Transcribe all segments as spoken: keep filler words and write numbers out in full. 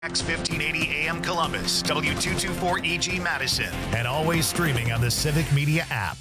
X fifteen eighty A M Columbus, W two twenty-four E G Madison, and always streaming on the Civic Media app.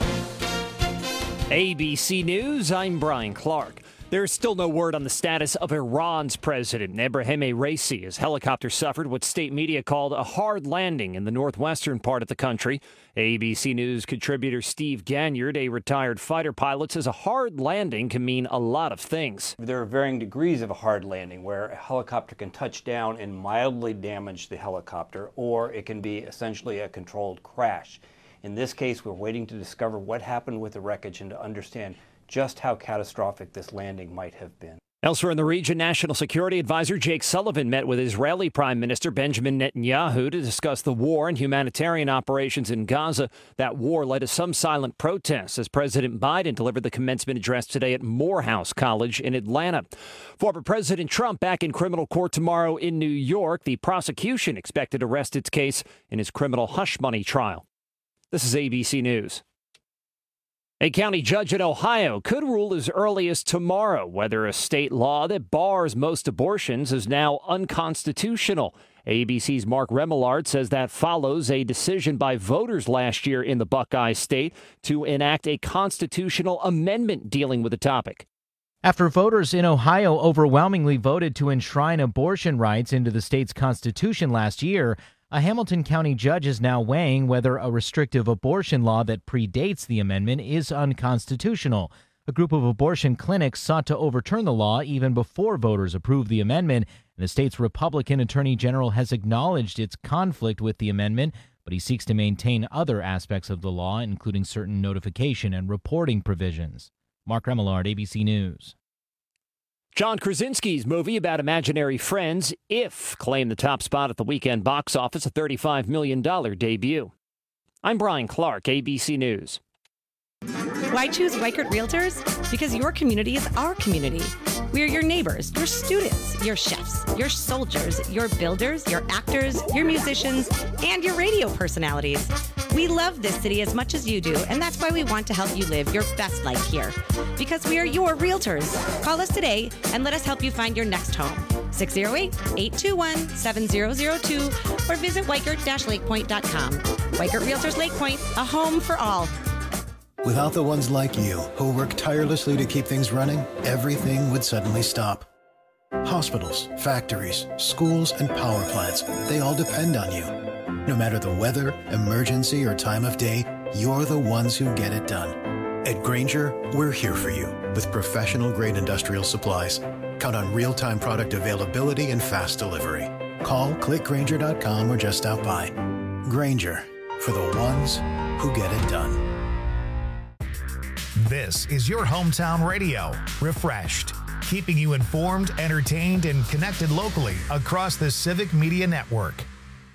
A B C News, I'm Brian Clark. There's still no word on the status of Iran's president, Ebrahim Raisi. His helicopter suffered what state media called a hard landing in the northwestern part of the country. A B C News contributor Steve Ganyard, a retired fighter pilot, says a hard landing can mean a lot of things. There are varying degrees of a hard landing, where a helicopter can touch down and mildly damage the helicopter, or it can be essentially a controlled crash. In this case, we're waiting to discover what happened with the wreckage and to understand just how catastrophic this landing might have been. Elsewhere in the region, National Security Advisor Jake Sullivan met with Israeli Prime Minister Benjamin Netanyahu to discuss the war and humanitarian operations in Gaza. That war led to some silent protests as President Biden delivered the commencement address today at Morehouse College in Atlanta. Former President Trump back in criminal court tomorrow in New York. The prosecution expected to rest its case in his criminal hush money trial. This is A B C News. A county judge in Ohio could rule as early as tomorrow whether a state law that bars most abortions is now unconstitutional. A B C's Mark Remillard says that follows a decision by voters last year in the Buckeye State to enact a constitutional amendment dealing with the topic. After voters in Ohio overwhelmingly voted to enshrine abortion rights into the state's constitution last year, a Hamilton County judge is now weighing whether a restrictive abortion law that predates the amendment is unconstitutional. A group of abortion clinics sought to overturn the law even before voters approved the amendment, and the state's Republican Attorney General has acknowledged its conflict with the amendment, but he seeks to maintain other aspects of the law, including certain notification and reporting provisions. Mark Remillard, A B C News. John Krasinski's movie about imaginary friends, If, claimed the top spot at the weekend box office, a thirty-five million dollars debut. I'm Brian Clark, A B C News. Why choose Weichert Realtors? Because your community is our community. We are your neighbors, your students, your chefs, your soldiers, your builders, your actors, your musicians, and your radio personalities. We love this city as much as you do, and that's why we want to help you live your best life here. Because we are your realtors. Call us today and let us help you find your next home. six oh eight, eight two one, seven oh oh two or visit weichert dash lakepoint dot com. Weichert Realtors Lake Point, a home for all. Without the ones like you, who work tirelessly to keep things running, everything would suddenly stop. Hospitals, factories, schools, and power plants, they all depend on you. No matter the weather, emergency, or time of day, you're the ones who get it done. At Grainger, we're here for you with professional-grade industrial supplies. Count on real-time product availability and fast delivery. Call, click Grainger dot com, or just stop by. Grainger, for the ones who get it done. This is your hometown radio, Refreshed, keeping you informed, entertained, and connected locally across the Civic Media Network.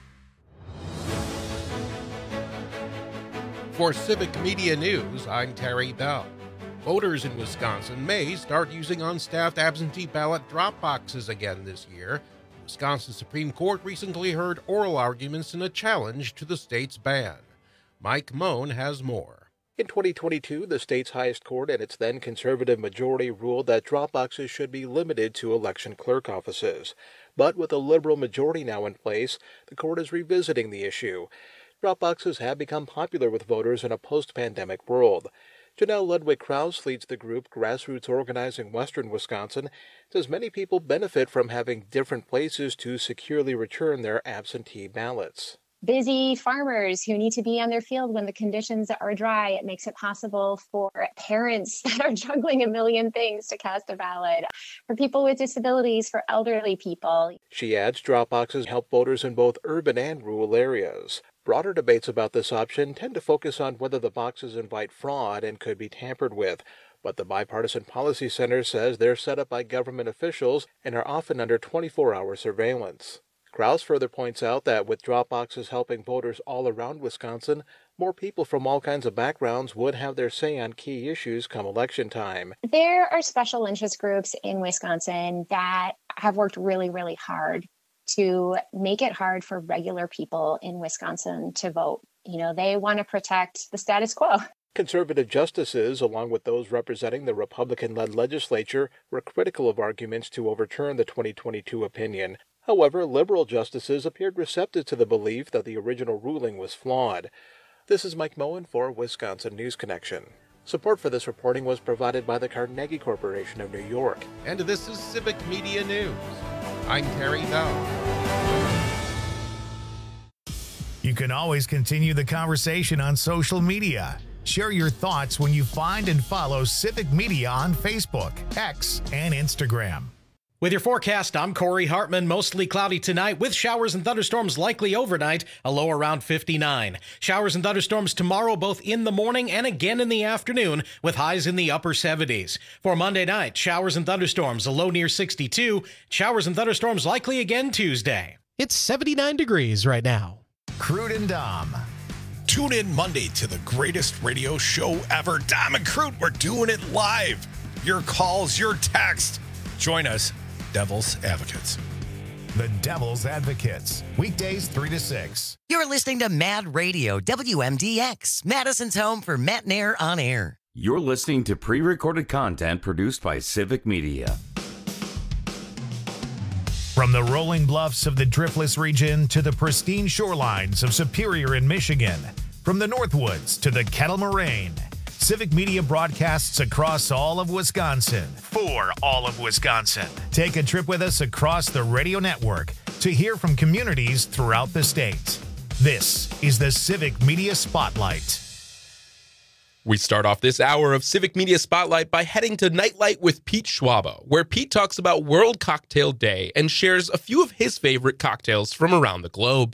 For Civic Media News, I'm Terry Bell. Voters in Wisconsin may start using unstaffed absentee ballot drop boxes again this year. The Wisconsin Supreme Court recently heard oral arguments in a challenge to the state's ban. Mike Moan has more. In twenty twenty-two, the state's highest court and its then conservative majority ruled that drop boxes should be limited to election clerk offices. But with a liberal majority now in place, the court is revisiting the issue. Drop boxes have become popular with voters in a post-pandemic world. Janelle Ludwig-Krause leads the group Grassroots Organizing Western Wisconsin, says many people benefit from having different places to securely return their absentee ballots. Busy farmers who need to be on their field when the conditions are dry. It makes it possible for parents that are juggling a million things to cast a ballot, for people with disabilities, for elderly people. She adds drop boxes help voters in both urban and rural areas. Broader debates about this option tend to focus on whether the boxes invite fraud and could be tampered with. But the Bipartisan Policy Center says they're set up by government officials and are often under twenty-four hour surveillance. Krause further points out that with drop boxes helping voters all around Wisconsin, more people from all kinds of backgrounds would have their say on key issues come election time. There are special interest groups in Wisconsin that have worked really, really hard to make it hard for regular people in Wisconsin to vote. You know, they want to protect the status quo. Conservative justices, along with those representing the Republican-led legislature, were critical of arguments to overturn the twenty twenty-two opinion. However, liberal justices appeared receptive to the belief that the original ruling was flawed. This is Mike Moen for Wisconsin News Connection. Support for this reporting was provided by the Carnegie Corporation of New York. And this is Civic Media News. I'm Terry Bell. You can always continue the conversation on social media. Share your thoughts when you find and follow Civic Media on Facebook, X, and Instagram. With your forecast, I'm Corey Hartman. Mostly cloudy tonight with showers and thunderstorms likely overnight, a low around fifty-nine. Showers and thunderstorms tomorrow, both in the morning and again in the afternoon, with highs in the upper seventies. For Monday night, showers and thunderstorms, a low near sixty-two. Showers and thunderstorms likely again Tuesday. It's seventy-nine degrees right now. Crude and Dom. Tune in Monday to the greatest radio show ever. Dom and Crude, we're doing it live. Your calls, your text. Join us. Devil's Advocates. The Devil's Advocates. Weekdays three to six. You're listening to Mad Radio, W M D X, Madison's home for Matt Nair on air. You're listening to pre-recorded content produced by Civic Media. From the rolling bluffs of the Driftless region to the pristine shorelines of Superior in Michigan, from the Northwoods to the Kettle Moraine, Civic Media broadcasts across all of Wisconsin for all of Wisconsin. Take a trip with us across the radio network to hear from communities throughout the state. This is the Civic Media Spotlight. We start off this hour of Civic Media Spotlight by heading to Nightlight with Pete Schwaba, where Pete talks about World Cocktail Day and shares a few of his favorite cocktails from around the globe.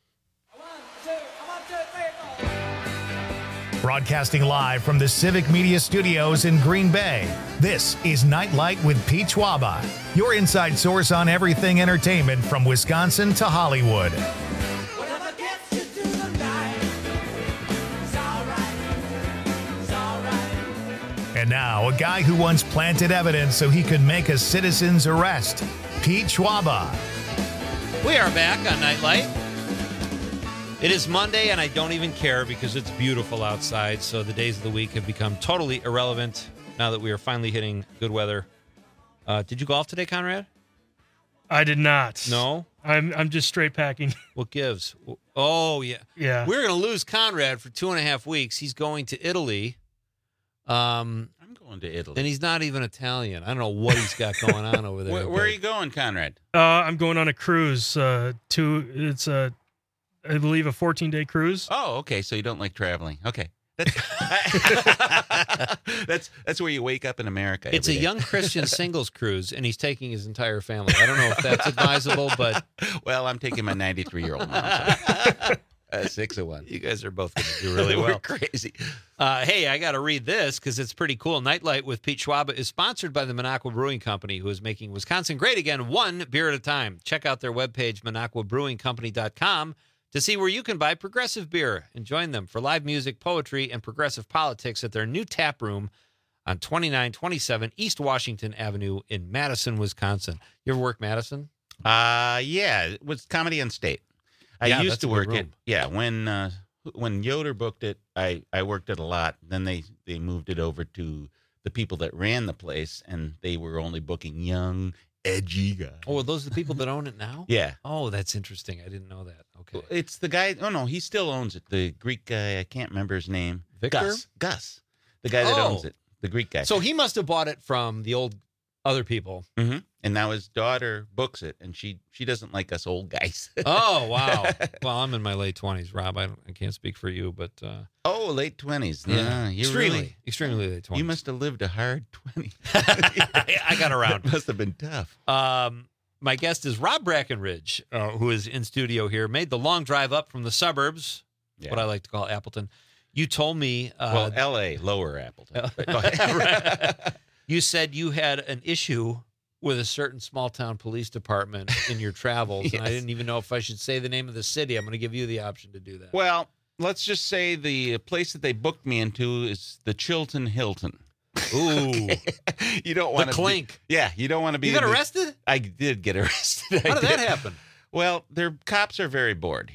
Broadcasting live from the Civic Media Studios in Green Bay, this is Nightlight with Pete Schwaba, your inside source on everything entertainment from Wisconsin to Hollywood. And now, a guy who once planted evidence so he could make a citizen's arrest, Pete Schwaba. We are back on Nightlight. It is Monday, and I don't even care because it's beautiful outside, so the days of the week have become totally irrelevant now that we are finally hitting good weather. Uh, did you golf today, Conrad? I did not. No? I'm I'm just straight packing. What gives? Oh, yeah. Yeah. We're going to lose Conrad for two and a half weeks. He's going to Italy. Um, I'm going to Italy. And he's not even Italian. I don't know what he's got going on over there. Where, where are you going, Conrad? Uh, I'm going on a cruise. Uh, to it's a, I believe, a fourteen-day cruise. Oh, okay. So you don't like traveling. Okay. That's that's, that's where you wake up in America. It's a day. young Christian singles cruise, and he's taking his entire family. I don't know if that's advisable, but... Well, I'm taking my ninety-three-year-old mom. So. Uh, six of one. You guys are both going to do really well. We're crazy. Uh, hey, I got to read this because it's pretty cool. Nightlight with Pete Schwaba is sponsored by the Minocqua Brewing Company, who is making Wisconsin great again, one beer at a time. Check out their webpage, minocqua brewing company dot com, to see where you can buy progressive beer and join them for live music, poetry, and progressive politics at their new tap room on twenty-nine twenty-seven East Washington Avenue in Madison, Wisconsin. You ever work Madison? Uh, yeah, it was Comedy on State. I Yeah, used that's to a good work room. it. Yeah, when uh, when Yoder booked it, I, I worked it a lot. Then they, they moved it over to the people that ran the place, and they were only booking young, edgy guys. Oh, are those the people that own it now? Yeah. Oh, that's interesting. I didn't know that. Okay. It's the guy. Oh, no, he still owns it. The Greek guy, I can't remember his name. Victor? Gus. Gus. The guy that Oh. owns it. The Greek guy. So he must have bought it from the old other people. Mm-hmm. And now his daughter books it, and she she doesn't like us old guys. Oh, wow. Well, I'm in my late twenties, Rob. I, don't, I can't speak for you, but... Uh, oh, late twenties. yeah, Yeah, you extremely, really, extremely late twenties. you must have lived a hard twenty. I got around. It must have been tough. Um, my guest is Rob Brackenridge, uh, who is in studio here, made the long drive up from the suburbs, Yeah. what I like to call Appleton. You told me... Uh, Well, L A, lower Appleton. But go ahead. Right. You said you had an issue with a certain small town police department in your travels, and I Yes. didn't even know if I should say the name of the city. I'm going to give you the option to do that. Well, let's just say the place that they booked me into is the Chilton Hilton. Ooh. You don't The want to clink. Be, yeah, you don't want to be. You got in the- arrested? I did get arrested. How I did that happen? Well, their cops are very bored here.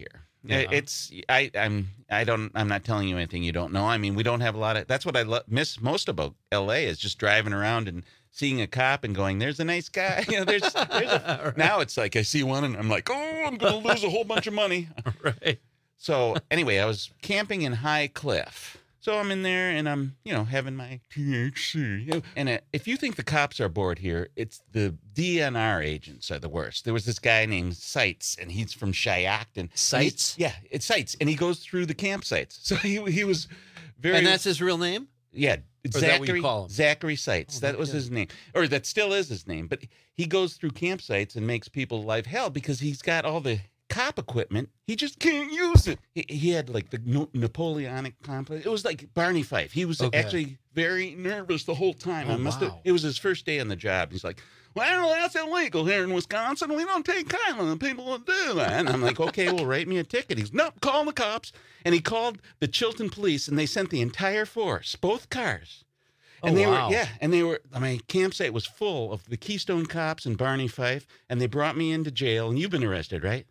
Yeah. It's I I'm I don't I'm not telling you anything you don't know. I mean, we don't have a lot of. That's what I lo- miss most about L A is just driving around and seeing a cop and going, "There's a nice guy." You know, there's, there's a, right. Now it's like I see one and I'm like, "Oh, I'm going to lose a whole bunch of money." Right. So anyway, I was camping in High Cliff. So I'm in there and I'm, you know, having my T H C. And uh, if you think the cops are bored here, it's the D N R agents are the worst. There was this guy named Seitz, and he's from Cheyenne. Seitz? Yeah, it's Seitz. And he goes through the campsites. So he he was very... And that's his real name? Yeah. Or is Zachary, that what you call him? Zachary Seitz. Oh, that was goodness. his name. Or that still is his name. But he goes through campsites and makes people's life hell because he's got all the cop equipment. He just can't use it. He, he had like the no- Napoleonic complex. It was like Barney Fife. He was Okay. actually very nervous the whole time. Oh, I must wow. have, it was his first day on the job. He's like, "Well, that's illegal here in Wisconsin. We don't take kindly to people who do that." And I'm like, "Okay, well, write me a ticket." He's, "Nope, call the cops." And he called the Chilton police, and they sent the entire force, both cars. And Oh, they wow. were, yeah, and they were, my campsite was full of the Keystone Cops and Barney Fife, and they brought me into jail. And you've been arrested, right?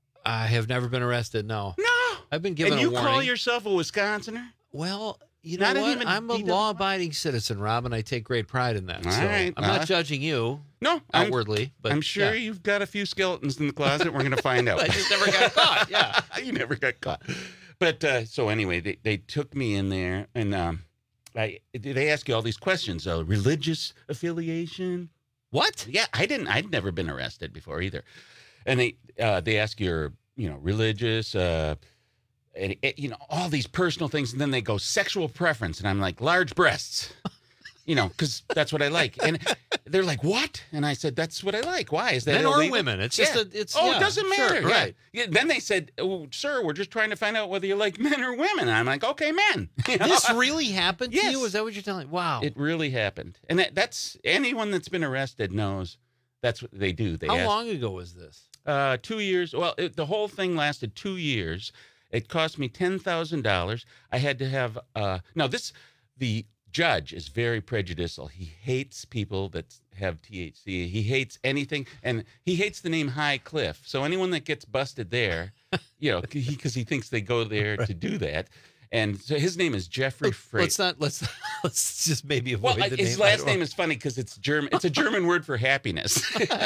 I have never been arrested, no. No. I've been given and you a warning. call yourself a Wisconsinner? Well, you know Not what? even I'm a D W I? law-abiding citizen, Rob, and I take great pride in that. All so right, I'm uh, not judging you No, I'm- outwardly, but I'm sure yeah. you've got a few skeletons in the closet. We're going to find out. I just never got caught, yeah. You never got caught. But uh, so anyway, they, they took me in there, and um, I they ask you all these questions. Uh, religious affiliation? What? Yeah, I didn't. I'd never been arrested before either. And they uh, they ask your you know religious, uh, and, and, you know all these personal things, and then they go sexual preference, and I'm like large breasts. You know, because that's what I like. And they're like, "What?" And I said, "That's what I like. Why? Is that Men or illegal?" women? It's just Yeah. a- it's- oh, yeah, it doesn't sure, matter. Yeah. right. Yeah. Then they said, "Oh, sir, we're just trying to find out whether you like men or women." And I'm like, "Okay, men." You know? This really happened to Yes. you? Is that what you're telling me? Wow. It really happened. And that, that's anyone that's been arrested knows that's what they do. They How ask, long ago was this? Uh, two years. Well, it, the whole thing lasted two years. It cost me ten thousand dollars. I had to have, uh, now this, the judge is very prejudicial. He hates people that have T H C. He hates anything, and he hates the name High Cliff. So anyone that gets busted there, you know, because he, he thinks they go there to do that. And so his name is Jeffrey Fraser. Let's not, let's, let's just maybe avoid Well, the his name. I last don't- name is funny because it's German. It's a German word for happiness.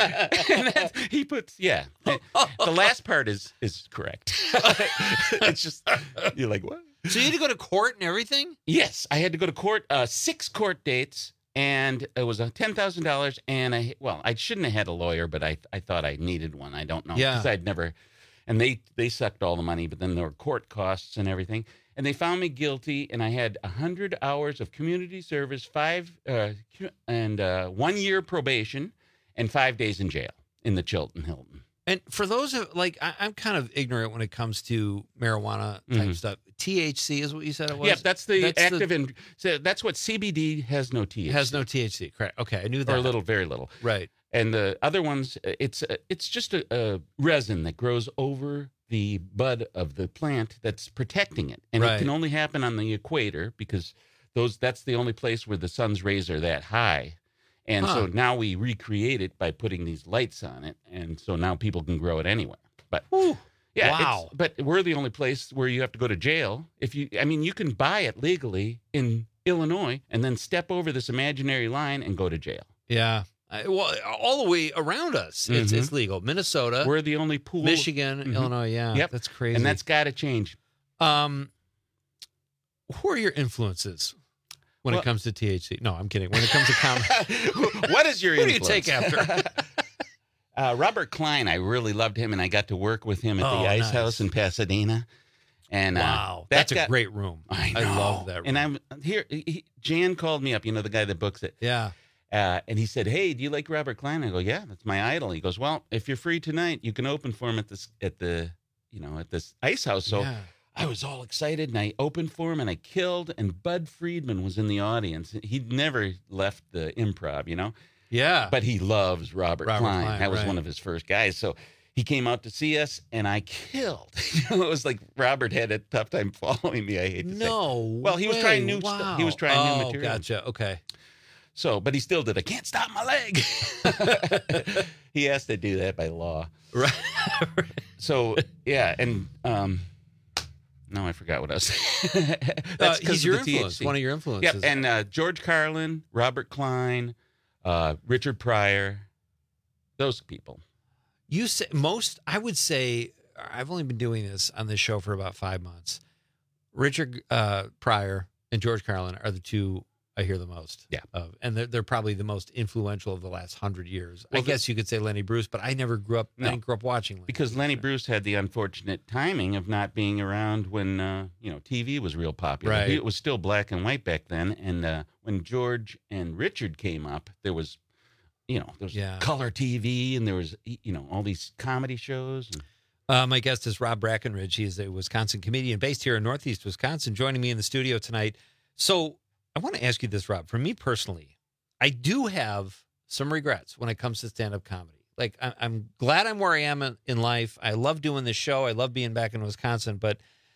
And that, he puts, yeah. The last part is is correct. It's just you're like, what? So you had to go to court and everything? Yes, I had to go to court. Uh, six court dates, and it was uh, ten thousand dollars. And I, well, I shouldn't have had a lawyer, but I I thought I needed one. I don't know Yeah. because I'd never. And they they sucked all the money, but then there were court costs and everything. And they found me guilty, and I had one hundred hours of community service, five uh, cu- and uh, one year probation, and five days in jail in the Chilton Hilton. And for those of, like, I, I'm kind of ignorant when it comes to marijuana type Mhm. stuff. T H C is what you said it was? Yeah, that's the active, and so that's what C B D has no T H C. Has no T H C, correct. Okay, I knew that. Or a little, very little. Right. And the other ones, uh, it's uh, it's just a, a resin that grows over the bud of the plant that's protecting it, and Right. it can only happen on the equator because those that's the only place where the sun's rays are that high. And so Huh. now we recreate it by putting these lights on it, and so now people can grow it anywhere. But yeah, it's- Wow. but we're the only place where you have to go to jail if you. I mean, you can buy it legally in Illinois and then step over this imaginary line and go to jail. Yeah. I, well, all the way around us, it's, Mhm. it's legal. Minnesota, We're the only pool. Michigan, Mhm. Illinois. Yeah, Yep. that's crazy. And that's got to change. um, who are your influences when Well- it comes to T H C? No, I'm kidding. When it comes to comedy, What is your Who do you influence? take after? uh, Robert Klein. I really loved him, and I got to work with him at Oh, the Ice nice. House in Pasadena. And uh, Wow, that that's a got- great room. I, I know. love that room. And I'm here. He, Jan called me up. You know, the guy that books it. Yeah. Uh, and he said, "Hey, do you like Robert Klein?" I go, "Yeah, that's my idol." He goes, "Well, if you're free tonight, you can open for him at this at the you know at this Ice House." So Yeah. I was all excited, and I opened for him, and I killed. And Bud Friedman was in the audience. He'd never left the improv, you know. Yeah. But he loves Robert, Robert Klein. Klein, That was right. one of his first guys. So he came out to see us, and I killed. You know, it was like Robert had a tough time following me. I hate to say. No. Well, he was way. trying new wow. stuff. He was trying oh, new material. Gotcha. Okay. So, but he still did. I can't stop my leg. He has to do that by law. Right. So, yeah. And, um, no, I forgot what I was saying. uh, he's of your the influence, T H C. one of your influences. Yeah. And uh, George Carlin, Robert Klein, uh, Richard Pryor, those people. You say most, I would say, I've only been doing this on this show for about five months. Richard uh, Pryor and George Carlin are the two I hear the most. Yeah. Of, and they're, they're probably the most influential of the last hundred years. Well, I guess you could say Lenny Bruce, but I never grew up, No. I didn't grow up watching Lenny Because Bruce. Lenny Bruce had the unfortunate timing of not being around when, uh, you know, T V was real popular. Right. It was still black and white back then. And uh, when George and Richard came up, there was, you know, there was Yeah. color T V and there was, you know, all these comedy shows. And... Uh, my guest is Rob Brackenridge. He is a Wisconsin comedian based here in Northeast Wisconsin, joining me in the studio tonight. So I want to ask you this, Rob. For me personally, I do have some regrets when it comes to stand-up comedy. Like, I- I'm glad I'm where I am in- in life. I love doing this show. I love being back in Wisconsin, but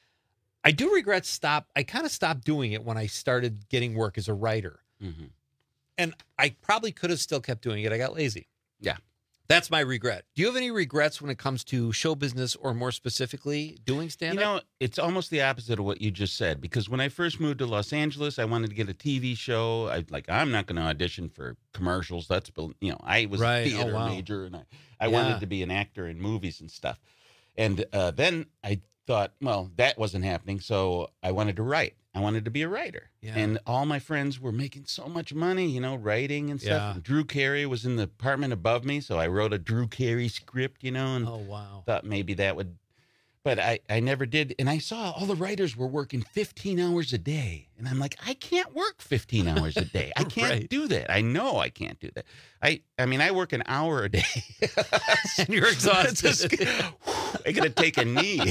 I do regret stop. I kind of stopped doing it when I started getting work as a writer. Mm-hmm. And I probably could have still kept doing it. I got lazy. Yeah. That's my regret. Do you have any regrets when it comes to show business or more specifically doing stand-up? You know, it's almost the opposite of what you just said. Because when I first moved to Los Angeles, I wanted to get a T V show. I like, I'm not going to audition for commercials. That's, you know, I was Right. a theater Oh, wow. major and I, I Yeah. wanted to be an actor in movies and stuff. And uh, then I thought, well, that wasn't happening. So I wanted to write. I wanted to be a writer. Yeah. And all my friends were making so much money, you know, writing and stuff. Yeah. And Drew Carey was in the apartment above me. So I wrote a Drew Carey script, you know, and Oh, wow. thought maybe that would, but I, I never did. And I saw all the writers were working fifteen hours a day. And I'm like, I can't work fifteen hours a day. I can't Right. do that. I know I can't do that. I, I mean, I work an hour a day. And you're exhausted. I got to take a knee.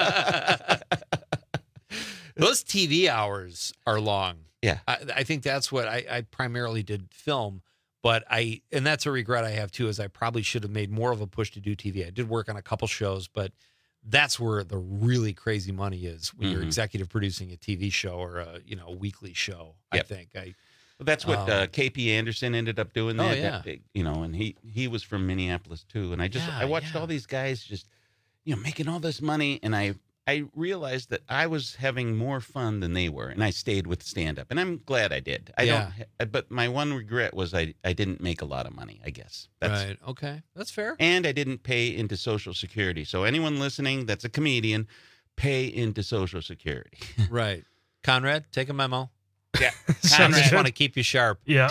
Those T V hours are long. Yeah. I, I think that's what I, I primarily did film, but I, and that's a regret I have too, is I probably should have made more of a push to do T V. I did work on a couple shows, but that's where the really crazy money is when you're Mhm. executive producing a T V show or a, you know, a weekly show. Yep. I think I, Well, that's what Um, uh, K P Anderson ended up doing. Oh, That, yeah. that big, you know, and he he was from Minneapolis too. And I just Yeah, I watched yeah. all these guys just, you know, making all this money, and I I realized that I was having more fun than they were, and I stayed with stand up, and I'm glad I did. I Yeah. don't, ha- but my one regret was I I didn't make a lot of money. I guess that's right. Okay. That's fair. and I didn't pay into Social Security. So anyone listening that's a comedian, pay into Social Security. Right. Conrad, take a memo. Yeah, I just Conrad. want to keep you sharp. Yeah.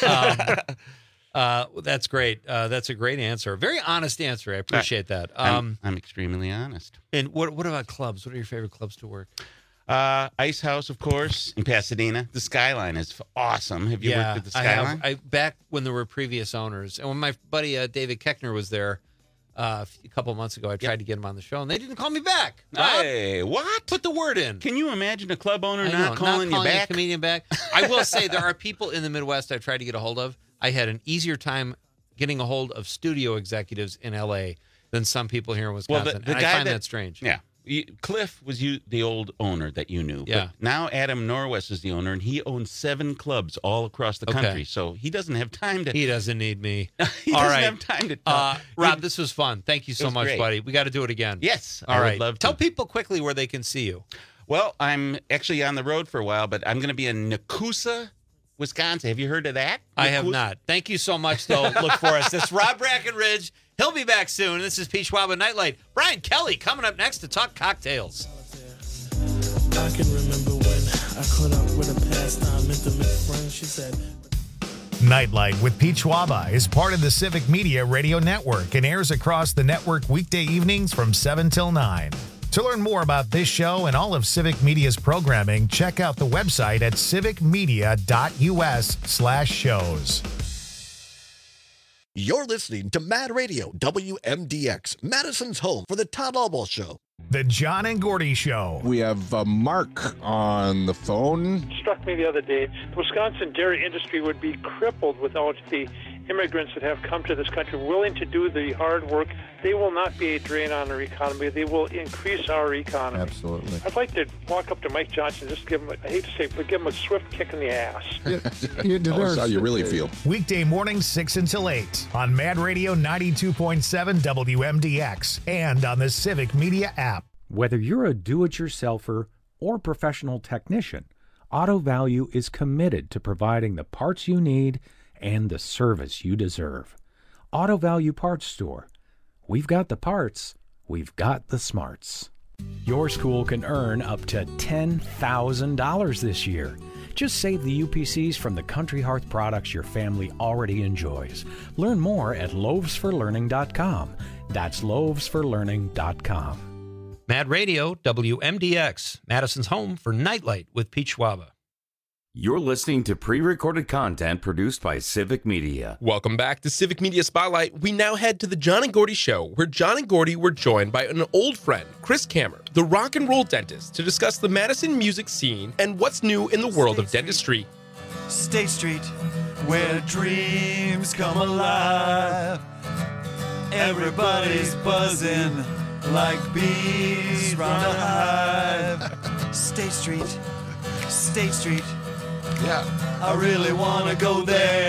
Um, uh, that's great. Uh, that's a great answer. Very honest answer. I appreciate that. I'm, Um, I'm extremely honest. and what what about clubs? What are your favorite clubs to work? Uh, Ice House, of course, in Pasadena. The Skyline is f- awesome. Have you yeah, worked at the I Skyline? have. I back when there were previous owners, and when my buddy uh, David Keckner was there uh, a couple months ago, I tried to get him on the show, and they didn't call me back. Rob, Hey, what? put the word in. Can you imagine a club owner I not know, calling not you back? a comedian back. I will say there are people in the Midwest I've tried to get a hold of. I had an easier time getting a hold of studio executives in L A than some people here in Wisconsin. Well, the, the and guy I find that, that, strange. Yeah. You, Cliff was you the old owner that you knew. Yeah. But now Adam Norwest is the owner, and he owns seven clubs all across the Okay. country. So he doesn't have time to. He doesn't need me. he All doesn't right. have time to Uh, talk. Rob, this was fun. Thank you so was much, great. buddy. We got to do it again. Yes, All I right. would love to. Tell people quickly where they can see you. Well, I'm actually on the road for a while, but I'm going to be in Nakusa, Wisconsin. Have you heard of that? I have Nakusa? not. Thank you so much, though. Look for us. This is Rob Brackenridge. He'll be back soon. This is Pete Schwab at Nightlight. Brian Kelly coming up next to talk cocktails. I can remember when I caught up with a pastime intimate friend. She said, Nightlight with Pete Schwaba is part of the Civic Media Radio Network and airs across the network weekday evenings from seven till nine. To learn more about this show and all of Civic Media's programming, check out the website at civicmedia.us slash shows. You're listening to Mad Radio, W M D X, Madison's home for the Todd Albaugh Show. The John and Gordy Show. We have uh, Mark on the phone. It struck me the other day, the Wisconsin dairy industry would be crippled without the immigrants that have come to this country willing to do the hard work, they will not be a drain on our economy. They will increase our economy. Absolutely. I'd like to walk up to Mike Johnson and just give him, a, I hate to say it, but give him a swift kick in the ass. You Tell us how you really feel. Weekday mornings six until eight on Mad Radio ninety-two point seven W M D X and on the Civic Media app. Whether you're a do-it-yourselfer or professional technician, Auto Value is committed to providing the parts you need and the service you deserve. Auto Value Parts Store. We've got the parts. We've got the smarts. Your school can earn up to ten thousand dollars this year. Just save the U P Cs from the Country Hearth products your family already enjoys. Learn more at loaves for learning dot com. That's loaves for learning dot com. Mad Radio, W M D X, Madison's home for Nightlight with Pete Schwaba. You're listening to pre-recorded content produced by Civic Media. Welcome back to Civic Media Spotlight. We now head to the John and Gordy Show, where John and Gordy were joined by an old friend, Chris Kammer, the rock and roll dentist, to discuss the Madison music scene and what's new in the world of dentistry. State Street, where dreams come alive. Everybody's buzzing like bees round a hive. State Street, State Street. Yeah. I really want to go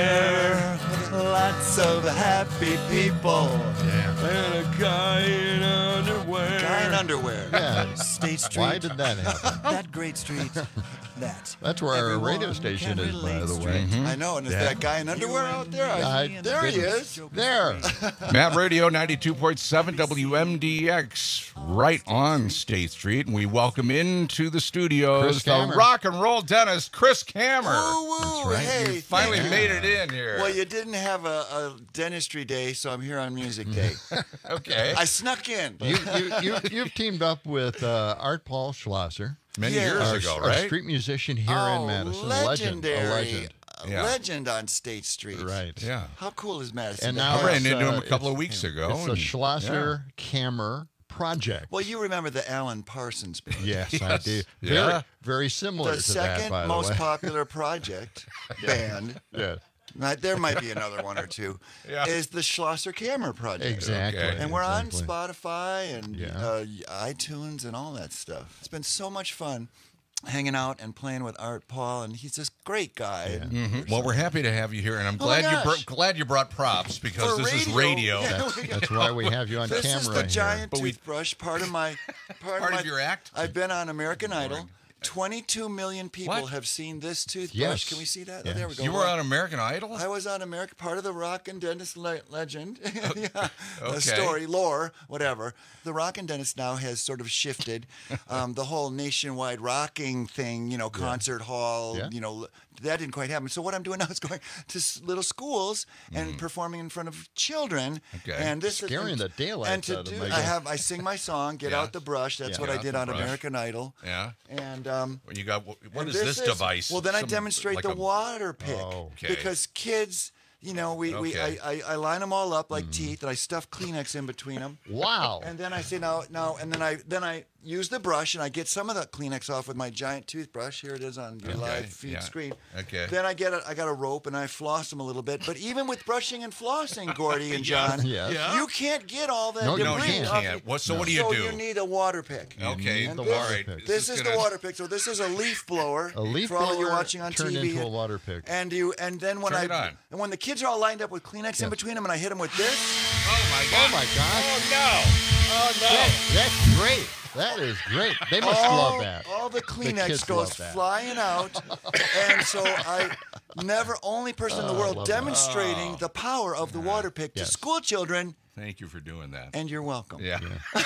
there. Lots of happy people. Yeah. And a guy in underwear. Guy in underwear. Yeah. State Street. Why did that happen? That great street. That. That's where our radio station is, by the way. Mm-hmm. I know. And is yeah. that guy in underwear out there? I, there he is. There. Mad Radio ninety-two point seven W M D X, right on State Street. And we welcome into the studios the rock and roll dentist, Chris Kammer. Woo, woo. Right. Hey, You finally you. made it in here. Well, you didn't have a, a dentistry day, so I'm here on music day. Okay. I snuck in. You, you, you, you've teamed up with uh, Art Paul Schlosser. Many Yeah. years our, ago, our right? street musician here Oh, in Madison. legendary. A legend. A Yeah. legend on State Street. Right. Yeah. How cool is Madison? And to now I ran it's, into him uh, a couple it's- of weeks ago. It's the and- Schlosser Kammer Project. Well, you remember the Alan Parsons project. Yes, I Yes. do. Yeah. Very, very similar The to second that, by the most way. popular project band, Yeah. right, there might be another one or two, Yeah. is the Schlosser Kammer Project. Exactly. Okay. And we're exactly. on Spotify and Yeah. uh, iTunes and all that stuff. It's been so much fun hanging out and playing with Art Paul, and he's this great guy. And Mhm. Well, we're happy to have you here, and I'm Oh my glad you gosh. br- glad you brought props because For this is radio. Yeah, That's, we- that's why we have you on This camera is the here. giant But we- toothbrush, part of my part, Part of, of my, your act? I've been on American Idol. twenty-two million people What? have seen this toothbrush. Yes. Can we see that? Yes. Oh, there we go. You were on American Idol? I was on America, part of the rock and dentist le- legend. yeah. Okay. The story, lore, whatever. The rock and dentist now has sort of shifted. um, the whole nationwide rocking thing, you know, concert hall, Yeah. you know, that didn't quite happen. So what I'm doing now is going to s- little schools and performing in front of children. Okay. And this Scaring is the daylights and to out of do, them, I I guess. have I sing my song, Get Yeah. Out the Brush. That's Yeah. what Get I Out did the on Brush. American Idol. Yeah. And um, You got what and is this, device? Well, then I Some- demonstrate like the a- water pick Oh, okay. because kids, you know, we, we I, Okay. I, I line them all up like teeth, and I stuff Kleenex in between them. Wow. And then I say now, now, and then I then I use the brush, and I get some of the Kleenex off with my giant toothbrush. Here it is on your Okay, live feed yeah. screen. Okay. Then I get a, I got a rope, and I floss them a little bit. But even with brushing and flossing, Gordy and John, Yes. Yeah. you can't get all that No, you debris. can't. off Can't. your- What- so what do you so do? you need a water pick. Okay. And all this- right. pick. This is the gonna- water pick. So this is a leaf blower. A leaf for all of you blower watching on turned T V. into a water pick. And you and then when Turn I it on. and when the kids are all lined up with Kleenex in between them, and I hit them with this. Oh my god. Oh my gosh. Oh no. Oh no. That, that's great. That is great. They must all, love that. all the kids Kleenex goes love that. flying out, and so I never only person in the Oh, I world love that. demonstrating the power of the water pick Yes. to school children. Thank you for doing that. And you're welcome. Yeah.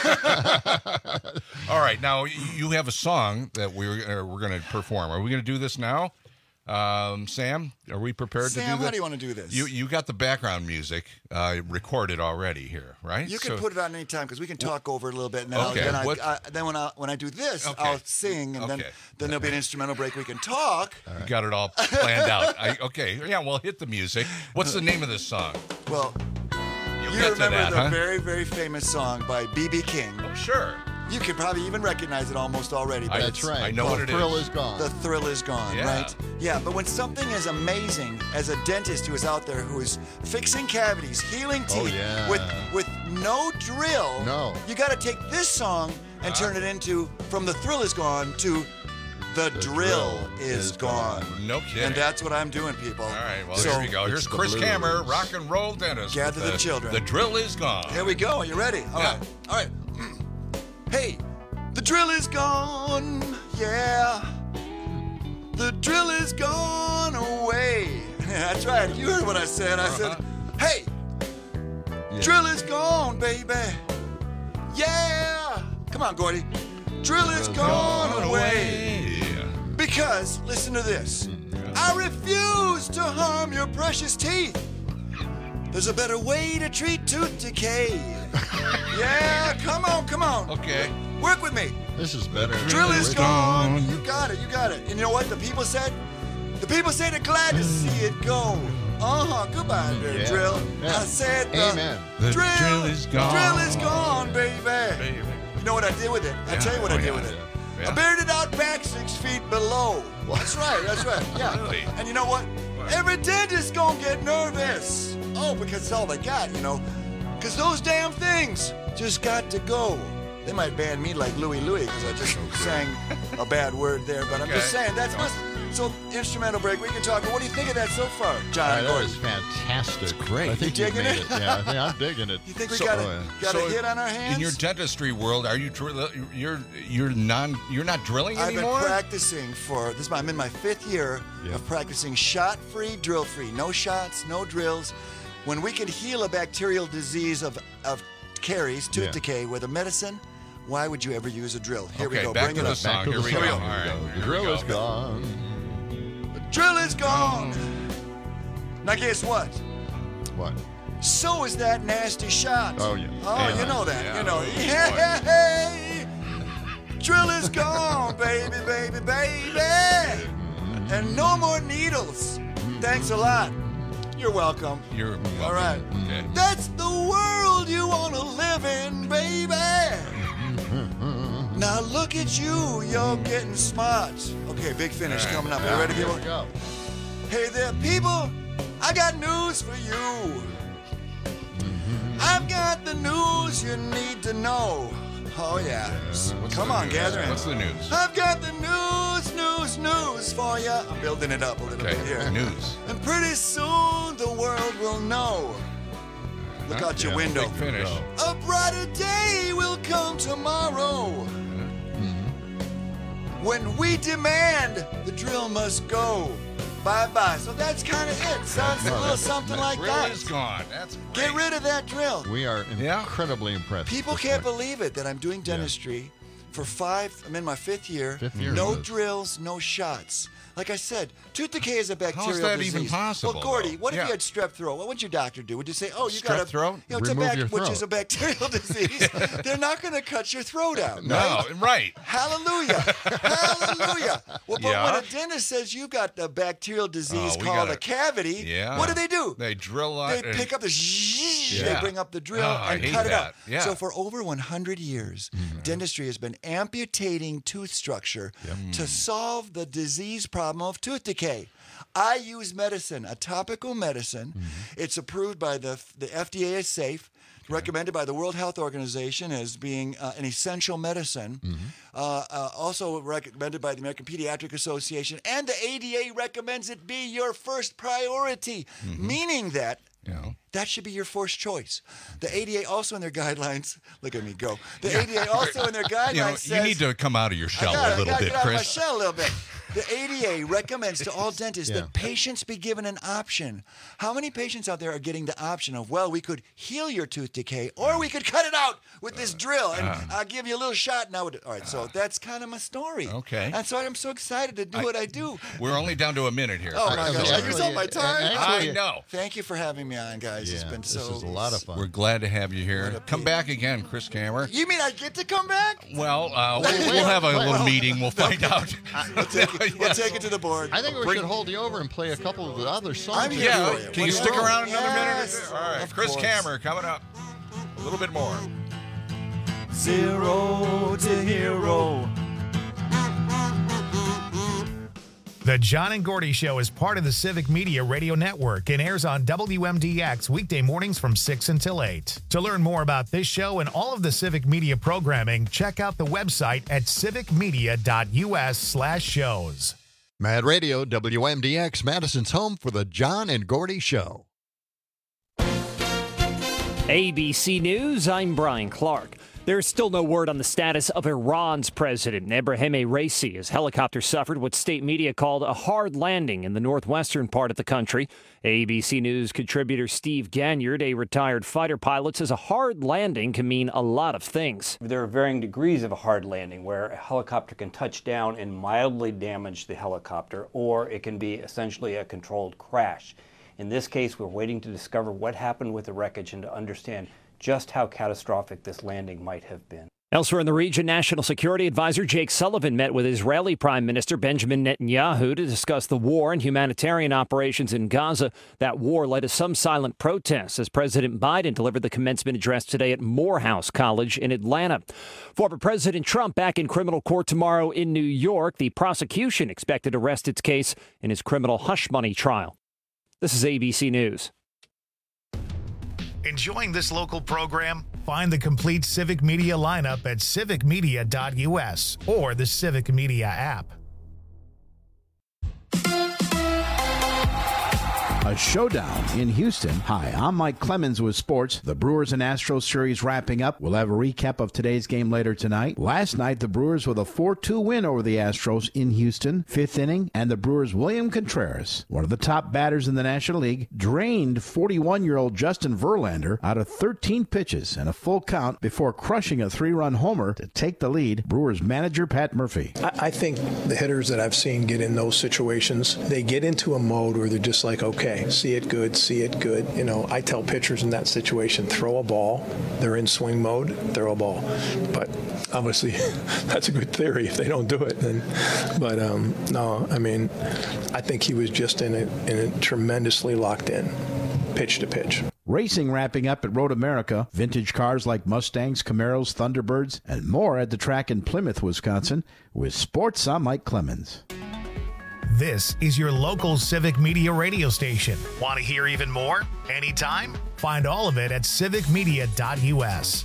All right. Now you- you have a song that we're uh, we're going to perform. Are we going to do this now? Um, Sam, are we prepared to do Sam, this? how do you want to do this? You you got the background music uh, recorded already here, right? You can So- put it on any time because we can talk over it a little bit, and then, Okay, I'll, then, what- I, I, then when I when I do this, Okay. I'll sing, and then Okay. then there'll be an instrumental break. We can talk. You got it all planned out. I, okay. Yeah. Well, hit the music. What's the name of this song? Well, You'll you get to remember that, the huh? very very famous song by B B King? Oh, sure. You could probably even recognize it almost already. But I- it's, That's right. I know what it The thrill is. is gone. The thrill is gone, Yeah. right? Yeah, but when something is amazing, as a dentist who is out there who is fixing cavities, healing teeth Oh, yeah. with with no drill, No. you got to take this song and turn it into from the thrill is gone to the, drill, drill is, is gone. No kidding. And that's what I'm doing, people. All right, well, So- here we go. Here's It's the Chris blues. Kammer, rock and roll dentist. Gather with the children. The drill is gone. Here we go. Are you ready? All Yeah. right. All right. Hey, the drill is gone. Yeah. The drill is gone away. That's right. You heard what I said. I said, hey, drill is gone, baby. Yeah. Come on, Gordy. Drill is gone away. Because, listen to this. I refuse to harm your precious teeth. There's a better way to treat tooth decay. Yeah, come on, come on. Okay. Work with me. This is better. Drill than is the gone. You got it, you got it. And you know what the people said? The people say they're glad to see it go. Uh-huh, goodbye, there, Yeah. Drill. Yeah. I said the Amen. The drill, drill is gone. Drill is gone, baby. Baby. You know what I did with it? I'll Yeah. tell you what Oh, I did yeah. with it. Yeah. I buried it out back six feet below. That's right, that's right. Yeah. Really? And you know what? Every dentist gonna get nervous. Oh, because it's all they got, you know. Because those damn things just got to go. They might ban me like Louie Louie because I just sang a bad word there, but I'm just Okay. saying that's what's. So, instrumental break. We can talk. What do you think of that so far, John? All right, that Gordon? was fantastic. great. I think You you digging made it? it. Yeah, I think I'm digging it. You think we So- got, oh, a, yeah. got So a hit on our hands? In your dentistry world, are you dr- you're you're non you're not drilling I've anymore? been practicing for this. I'm in my fifth year Yeah. of practicing shot-free, drill-free. No shots, no drills. When we can heal a bacterial disease of of caries, tooth Yeah. decay, with a medicine, why would you ever use a drill? Here okay, we go. back Bring to it the up. song. Back to Here the we song. go. Here All we right, The here we drill go. is gone. The drill is gone. Now guess what? What? So is that nasty shot. Oh, yeah. Oh, Yeah. you know that. Yeah. You know. Oh, boy. Hey, drill is gone, baby, baby, baby. And no more needles. Thanks a lot. You're welcome. You're welcome. All right. Okay. That's the world you want to live in, baby. Now look at you, you're getting smart. Okay, big finish All right. coming up. Yeah. You ready, Here people? we go. Hey there, people. I got news for you. I've got the news you need to know. Oh, yeah. What's Come the on, news? gather in. What's the news? I've got the news, news, news for you. I'm building it up a little Okay, bit here. news. And pretty soon the world will know. Look Huh? out your Yeah, window. big finish. A brighter day will come tomorrow. When we demand the drill must go. Bye bye. So that's kind of it. Sounds a No, little that's- something The like drill that. is gone. That's Get rid of that drill. We are Yeah. incredibly impressed. People at this can't point. believe it that I'm doing dentistry for five. I'm in my fifth year. Fifth year. No Mhm. drills, no shots. Like I said, tooth decay is a bacterial that disease. even possible, Well, Gordy, though? what if Yeah. you had strep throat? What would your doctor do? Would you say, "Oh, you Strep got a throat? you know, it's a Remove bac- your which throat. is a bacterial disease"? They're not going to cut your throat out. No, right? right. Hallelujah. Hallelujah. Well, but Yeah. when a dentist says you got the bacterial disease Oh, we called gotta- a cavity, Yeah. what do they do? They drill out. They and- pick up the zzzz, Yeah. they bring up the drill Oh, I and hate cut it that. out. Yeah. So for over one hundred years, dentistry has been amputating tooth structure to solve the disease problem of tooth decay. I use medicine, a topical medicine. It's approved by the the F D A as safe. Recommended by the World Health Organization as being uh, an essential medicine. Uh, uh, also recommended by the American Pediatric Association. And the A D A recommends it be your first priority, meaning that Yeah. that should be your first choice. The A D A also in their guidelines, look at me go. The A D A also in their guidelines You know, says, you need to come out of your shell I gotta, a little I gotta bit, get out of my Chris. shell a little bit. The A D A recommends to all dentists Yeah. that patients be given an option. How many patients out there are getting the option of, well, we could heal your tooth decay, or we could cut it out with this drill, and I'll give you a little shot. Now, all right, so that's kind of my story. Okay. And so I'm so excited to do what I do. We're only down to a minute here. Oh Chris. my gosh, So I used all my time. actually- I know. Thank you for having me on, guys. It's Yeah, been this so. is a lot of fun. We're glad to have you here. What a Come pig. back again, Chris Kammer. You mean I get to come back? Well, uh, Wait, we'll, wait, we'll have a wait, little well, meeting. We'll find out. We'll take it, we'll Yes. take it to the board. I think we Bring- should hold you over and play a couple of the other songs. I'm here Yeah, for you. can you What stick do you around want? another minute? Yes, Or two? All right, of Chris course. Kammer coming up. A little bit more. Zero God's a hero. The John and Gordy Show is part of the Civic Media Radio Network and airs on W M D X weekday mornings from six until eight. To learn more about this show and all of the Civic Media programming, check out the website at civicmedia.us slash shows. Mad Radio, W M D X, Madison's home for the John and Gordy Show. A B C News, I'm Brian Clark. There's still no word on the status of Iran's president, Ebrahim Raisi. His helicopter suffered what state media called a hard landing in the northwestern part of the country. A B C News contributor Steve Ganyard, a retired fighter pilot, says a hard landing can mean a lot of things. There are varying degrees of a hard landing, where a helicopter can touch down and mildly damage the helicopter, or it can be essentially a controlled crash. In this case, we're waiting to discover what happened with the wreckage and to understand just how catastrophic this landing might have been. Elsewhere in the region, National Security Advisor Jake Sullivan met with Israeli Prime Minister Benjamin Netanyahu to discuss the war and humanitarian operations in Gaza. That war led to some silent protests as President Biden delivered the commencement address today at Morehouse College in Atlanta. Former President Trump back in criminal court tomorrow in New York. The prosecution expected to rest its case in his criminal hush money trial. This is A B C News. Enjoying this local program? Find the complete Civic Media lineup at civic media dot U S or the Civic Media app. A showdown in Houston. Hi, I'm Mike Clemens with sports. The Brewers and Astros series wrapping up. We'll have a recap of today's game later tonight. Last night, the Brewers with a four two win over the Astros in Houston. Fifth inning, and the Brewers' William Contreras, one of the top batters in the National League, drained forty-one-year-old Justin Verlander out of thirteen pitches and a full count before crushing a three-run homer to take the lead. Brewers manager Pat Murphy. I, I think the hitters that I've seen get in those situations, they get into a mode where they're just like, okay, see it good, see it good. You know, I tell pitchers in that situation, throw a ball. They're in swing mode, throw a ball. But obviously, that's a good theory. If they don't do it, then. But um, no, I mean, I think he was just in it, in it tremendously locked in, pitch to pitch. Racing wrapping up at Road America. Vintage cars like Mustangs, Camaros, Thunderbirds, and more at the track in Plymouth, Wisconsin. With sports, I'm Mike Clemens. This is your local Civic Media radio station. Want to hear even more? Anytime? Find all of it at civic media dot U S.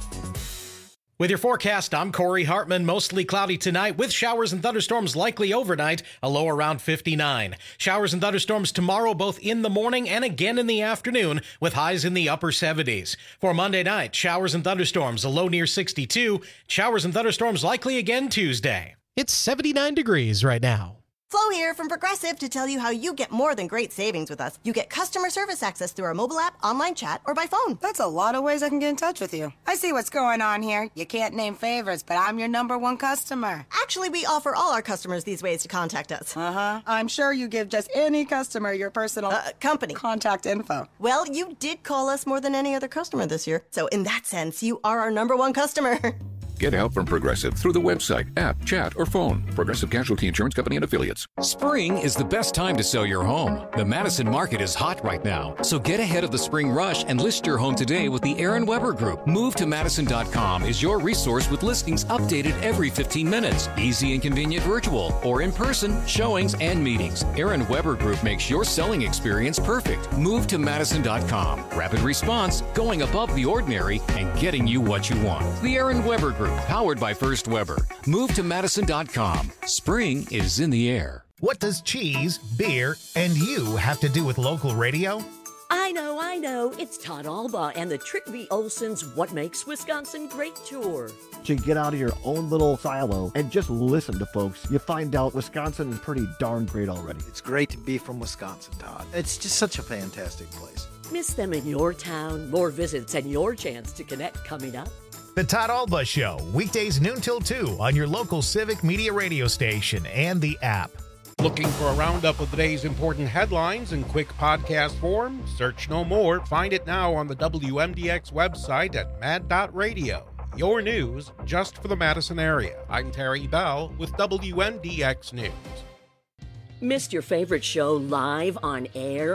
With your forecast, I'm Corey Hartman. Mostly cloudy tonight with showers and thunderstorms likely overnight, a low around fifty-nine. Showers and thunderstorms tomorrow, both in the morning and again in the afternoon, with highs in the upper seventies. For Monday night, showers and thunderstorms, a low near sixty-two. Showers and thunderstorms likely again Tuesday. It's seventy-nine degrees right now. Flo here from Progressive to tell you how you get more than great savings with us. You get customer service access through our mobile app, online chat, or by phone. That's a lot of ways I can get in touch with you. I see what's going on here. You can't name favorites, but I'm your number one customer. Actually, we offer all our customers these ways to contact us. Uh-huh. I'm sure you give just any customer your personal uh, company contact info. Well, you did call us more than any other customer this year. So in that sense, you are our number one customer. Get help from Progressive through the website, app, chat, or phone. Progressive Casualty Insurance Company and Affiliates. Spring is the best time to sell your home. The Madison market is hot right now, so get ahead of the spring rush and list your home today with the Aaron Weber Group. Move to Madison dot com is your resource with listings updated every fifteen minutes. Easy and convenient virtual or in person showings and meetings. Aaron Weber Group makes your selling experience perfect. Move to Madison dot com. Rapid response, going above the ordinary, and getting you what you want. The Aaron Weber Group. Powered by First Weber. Move to Madison dot com. Spring is in the air. What does cheese, beer, and you have to do with local radio? I know, I know. It's Todd Alba and the Trick V. Olson's What Makes Wisconsin Great tour. To get out of your own little silo and just listen to folks, you find out Wisconsin is pretty darn great already. It's great to be from Wisconsin, Todd. It's just such a fantastic place. Miss them in your town. More visits and your chance to connect coming up. The Todd Alba Show, weekdays noon till two on your local Civic Media radio station and the app. Looking for a roundup of the day's important headlines in quick podcast form? Search no more. Find it now on the W M D X website at mad dot radio. Your news just for the Madison area. I'm Terry Bell with W M D X News. Missed your favorite show live on air?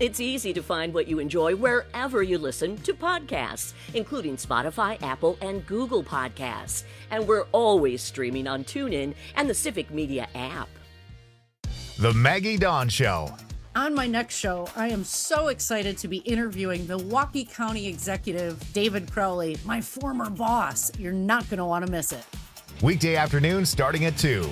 It's easy to find what you enjoy wherever you listen to podcasts, including Spotify, Apple, and Google Podcasts. And we're always streaming on TuneIn and the Civic Media app. The Maggie Dawn Show. On my next show, I am so excited to be interviewing Milwaukee County Executive David Crowley, my former boss. You're not going to want to miss it. Weekday afternoon starting at two.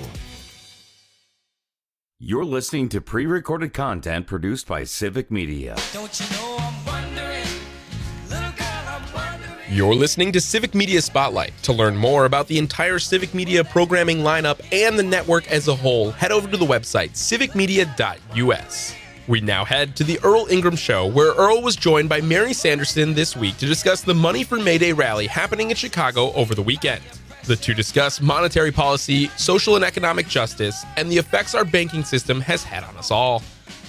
You're listening to pre-recorded content produced by Civic Media. Don't you know I'm wondering, little girl, I'm wondering. You're listening to Civic Media Spotlight. To learn more about the entire Civic Media programming lineup and the network as a whole, head over to the website civic media dot u s. We now head to the Earl Ingram Show, where Earl was joined by Mary Sanderson this week to discuss the Money for May Day rally happening in Chicago over the weekend. The two discuss monetary policy, social and economic justice, and the effects our banking system has had on us all.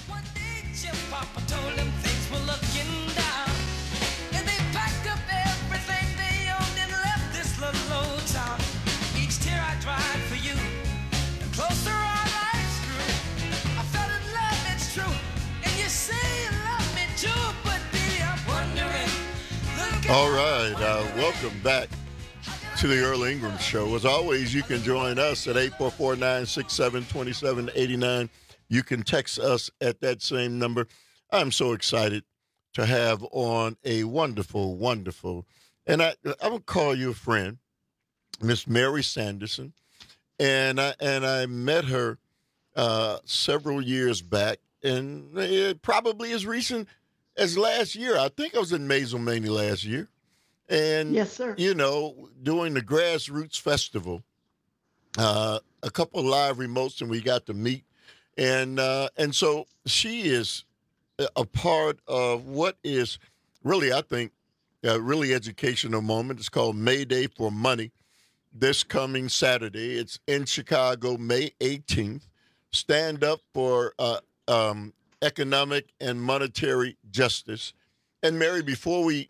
All right, uh, welcome back to the Earl Ingram Show. As always, you can join us at eight four four, nine six seven, two seven eight nine. You can text us at that same number. I'm so excited to have on a wonderful, wonderful, and I I will call you a friend, Miss Mary Sanderson, and I and I met her uh, several years back, and it probably as recent as last year. I think I was in Mazelmania last year. And, yes, sir. You know, doing the Grassroots Festival, uh, a couple of live remotes, and we got to meet. And uh, and so she is a part of what is really, I think, a really educational moment. It's called May Day for Money. This coming Saturday, it's in Chicago, May eighteenth. Stand up for uh, um, economic and monetary justice. And Mary, before we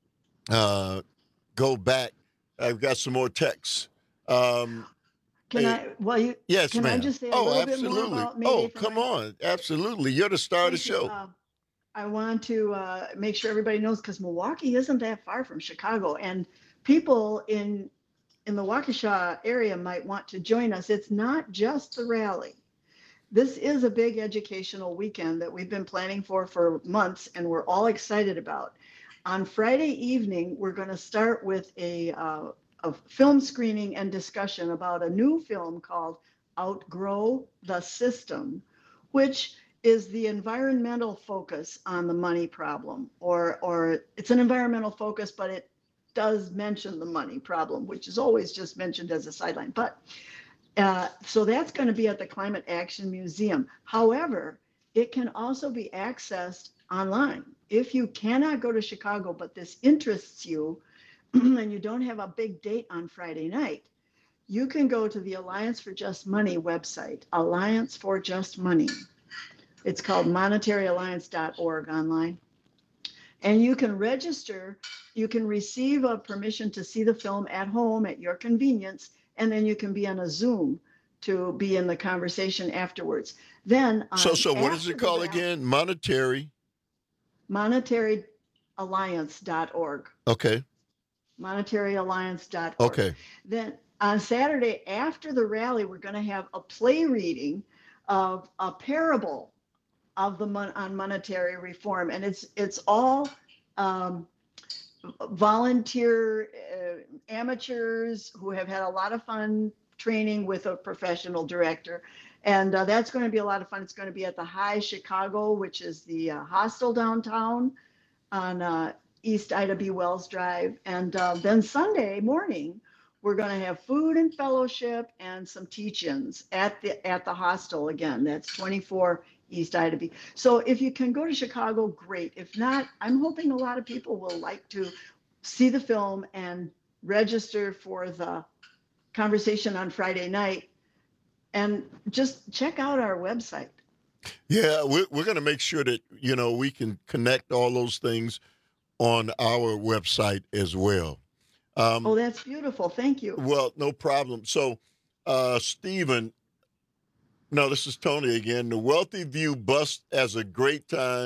uh, go back, I've got some more texts. Um, can hey, I? Well, you. Yes, can ma'am. I just say a oh, little absolutely. bit more about May oh, Day for come Money? on, absolutely. You're the star of the show. Uh, I want to uh, make sure everybody knows, because Milwaukee isn't that far from Chicago, and people in in the Waukesha area might want to join us. It's not just the rally. This is a big educational weekend that we've been planning for for months, and we're all excited about. On Friday evening, we're going to start with a, uh, a film screening and discussion about a new film called Outgrow the System, which is the environmental focus on the money problem, or or it's an environmental focus, but it does mention the money problem, which is always just mentioned as a sideline. But uh, so that's going to be at the Climate Action Museum. However, it can also be accessed online. If you cannot go to Chicago, but this interests you, and you don't have a big date on Friday night, you can go to the Alliance for Just Money website, Alliance for Just Money. It's called monetary alliance dot org online. And you can register, you can receive a permission to see the film at home at your convenience, and then you can be on a Zoom to be in the conversation afterwards. Then um, So so what is it called that, again? Monetary? monetary alliance dot org. Okay. monetary alliance dot org. Okay. Then on Saturday after the rally, we're going to have a play reading of a parable of the mon- on monetary reform, and it's it's all um, volunteer uh, amateurs who have had a lot of fun training with a professional director, and uh, that's going to be a lot of fun. It's going to be at the High Chicago, which is the uh, hostel downtown on uh, East Ida B. Wells Drive, and uh, then Sunday morning we're going to have food and fellowship and some teach-ins at the at the hostel again. That's twenty-four East Ida B. So if you can go to Chicago, great. If not, I'm hoping a lot of people will like to see the film and register for the conversation on Friday night, and just check out our website. Yeah, we're, we're going to make sure that, you know, we can connect all those things on our website as well. Um, oh, that's beautiful. Thank you. Well, no problem. So, uh, Stephen, no, this is Tony again. The Wealthy View bus has a great time.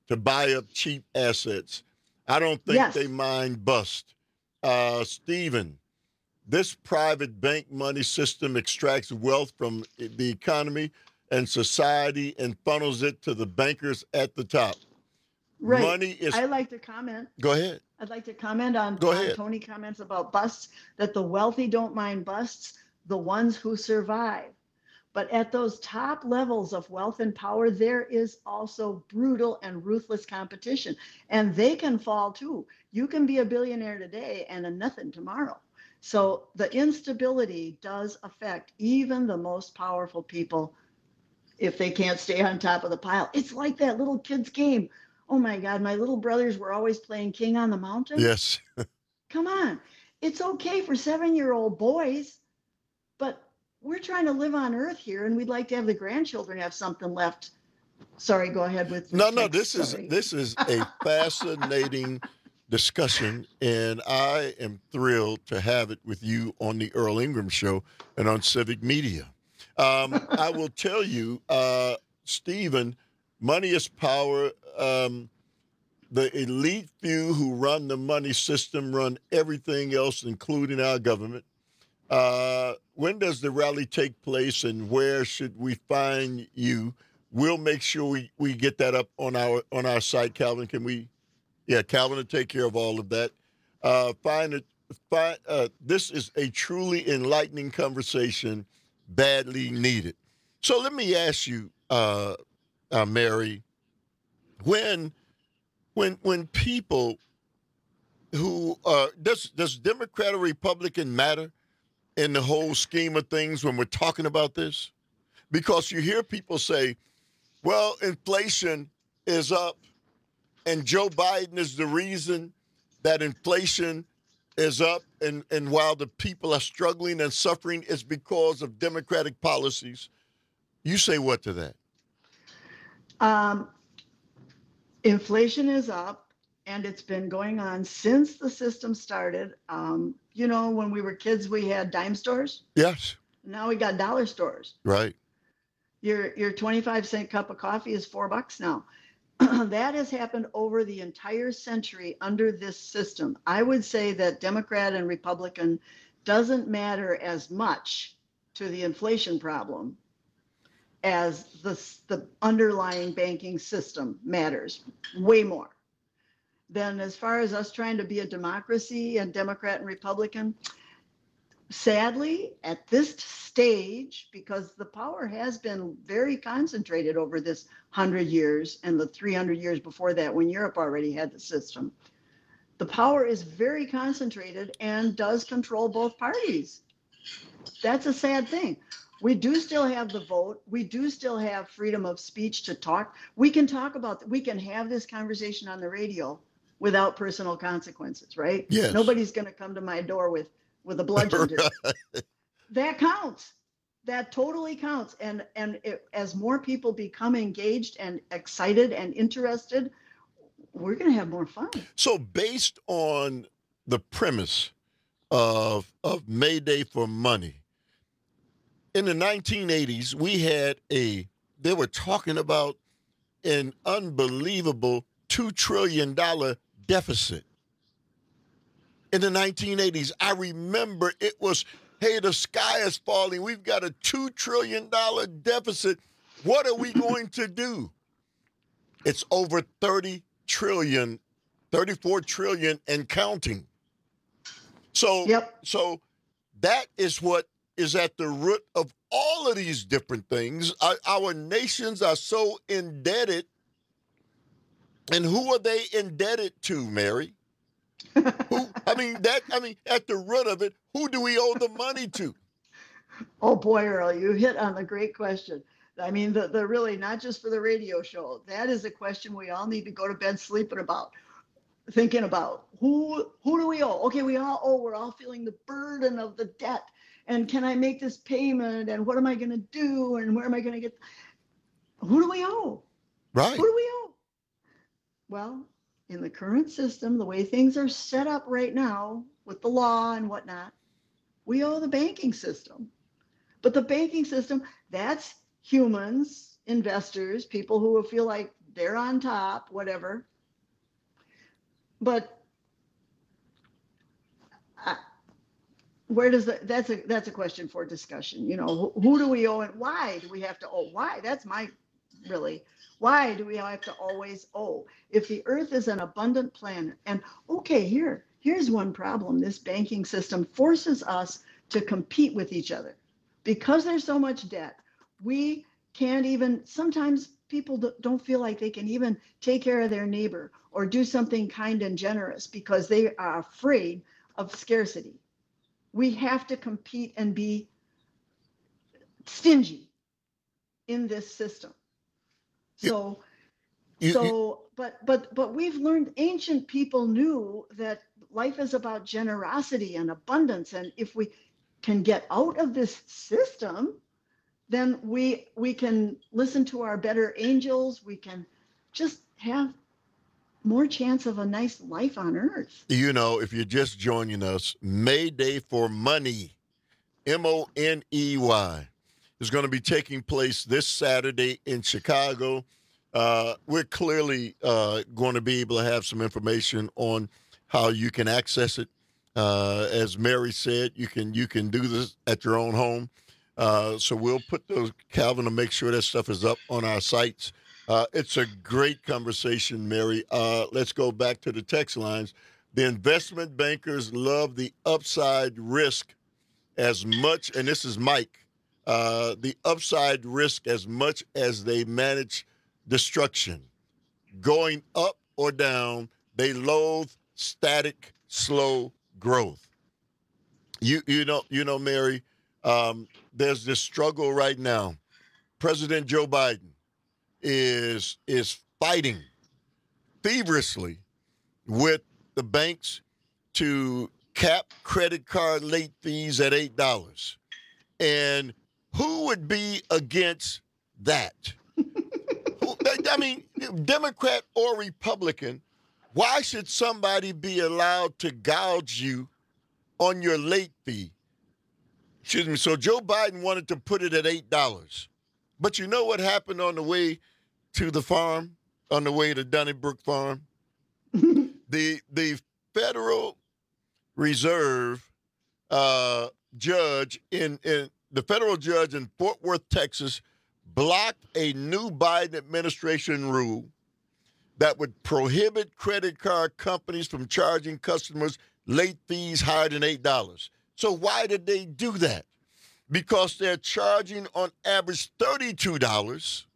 to buy up cheap assets. I don't think Yes. they mind bust. Uh, Stephen, this private bank money system extracts wealth from the economy and society and funnels it to the bankers at the top. Right. Money is. I'd like to comment. Go ahead. I'd like to comment on, Go on ahead. Tony comments about busts, that the wealthy don't mind busts, the ones who survive. But at those top levels of wealth and power, there is also brutal and ruthless competition. And they can fall too. You can be a billionaire today and a nothing tomorrow. So the instability does affect even the most powerful people if they can't stay on top of the pile. It's like that little kid's game. Oh my God, my little brothers were always playing King on the Mountain. Yes. Come on. It's okay for seven-year-old boys, but we're trying to live on Earth here, and we'd like to have the grandchildren have something left. Sorry, go ahead with No, the no, text. this is Sorry. this is a fascinating discussion, and I am thrilled to have it with you on the Earl Ingram Show and on Civic Media. Um, I will tell you, uh, Stephen, money is power. Um, the elite few who run the money system run everything else, including our government. Uh, when does the rally take place, and where should we find you? We'll make sure we, we get that up on our on our site. Calvin, can we? Yeah, Calvin will take care of all of that. Uh, find it. Find, uh, this is a truly enlightening conversation, badly needed. So let me ask you, uh, uh, Mary, when when when people who uh, does does Democrat or Republican matter in the whole scheme of things when we're talking about this? Because you hear people say, well, inflation is up, and Joe Biden is the reason that inflation is up, and, and while the people are struggling and suffering, it's because of Democratic policies. You say what to that? Um, inflation is up, and it's been going on since the system started. Um, you know, when we were kids, we had dime stores. Yes. Now we got dollar stores. Right. Your your twenty-five cent cup of coffee is four bucks now. That has happened over the entire century under this system. I would say that Democrat and Republican doesn't matter as much to the inflation problem as the, the underlying banking system matters way more. Then as far as us trying to be a democracy and Democrat and Republican, sadly, at this stage, because the power has been very concentrated over this hundred years and the three hundred years before that when Europe already had the system, the power is very concentrated and does control both parties. That's a sad thing. We do still have the vote. We do still have freedom of speech to talk. We can talk about, we can have this conversation on the radio without personal consequences, right? Yes. Nobody's going to come to my door with with a bludgeon. Right. That counts. That totally counts. And and it, as more people become engaged and excited and interested, we're going to have more fun. So based on the premise of of Mayday for money, in the nineteen eighties, we had a, they were talking about an unbelievable two trillion dollars deficit. In the nineteen eighties, I remember it was, hey, the sky is falling. We've got a two trillion dollars deficit. What are we going to do? It's over thirty trillion, thirty-four trillion and counting. So, yep. so that is what is at the root of all of these different things. Our, our nations are so indebted. And who are they indebted to, Mary? Who, I mean, that, I mean, at the root of it, who do we owe the money to? Oh boy, Earl, you hit on the great question. I mean, the, the really, not just for the radio show, that is a question we all need to go to bed sleeping about, thinking about. Who, who do we owe? Okay, we all owe, we're all feeling the burden of the debt. And can I make this payment? And what am I going to do? And where am I going to get? Who do we owe? Right. Who do we owe? Well, in the current system, the way things are set up right now with the law and whatnot, we owe the banking system. But the banking system, that's humans, investors, people who feel like they're on top, whatever. But I, where does that, that's a, that's a question for discussion. You know, who, who do we owe and why do we have to owe? Why? That's my, really, why do we have to always owe? If the earth is an abundant planet, and okay, here, here's one problem. This banking system forces us to compete with each other. Because there's so much debt, we can't even, sometimes people don't feel like they can even take care of their neighbor or do something kind and generous because they are afraid of scarcity. We have to compete and be stingy in this system. So, you, you, so, you, but, but, but we've learned, ancient people knew that life is about generosity and abundance. And if we can get out of this system, then we we can listen to our better angels. We can just have more chance of a nice life on earth. You know, if you're just joining us, May Day for Money, M O N E Y, is going to be taking place this Saturday in Chicago. Uh, we're clearly uh, going to be able to have some information on how you can access it. Uh, as Mary said, you can you can do this at your own home. Uh, so we'll put those, Calvin, to make sure that stuff is up on our sites. Uh, it's a great conversation, Mary. Uh, let's go back to the text lines. The investment bankers love the upside risk as much, and this is Mike, uh, the upside risk as much as they manage destruction. Going up or down, they loathe static, slow growth. You you know you know Mary, um, there's this struggle right now. President Joe Biden is is fighting feverishly with the banks to cap credit card late fees at eight dollars. And who would be against that? I mean, Democrat or Republican, why should somebody be allowed to gouge you on your late fee? Excuse me. So Joe Biden wanted to put it at eight dollars. But you know what happened on the way to the farm, on the way to Donnybrook Farm? the the Federal Reserve uh, judge in, in the federal judge in Fort Worth, Texas, blocked a new Biden administration rule that would prohibit credit card companies from charging customers late fees higher than eight dollars. So why did they do that? Because they're charging on average thirty-two dollars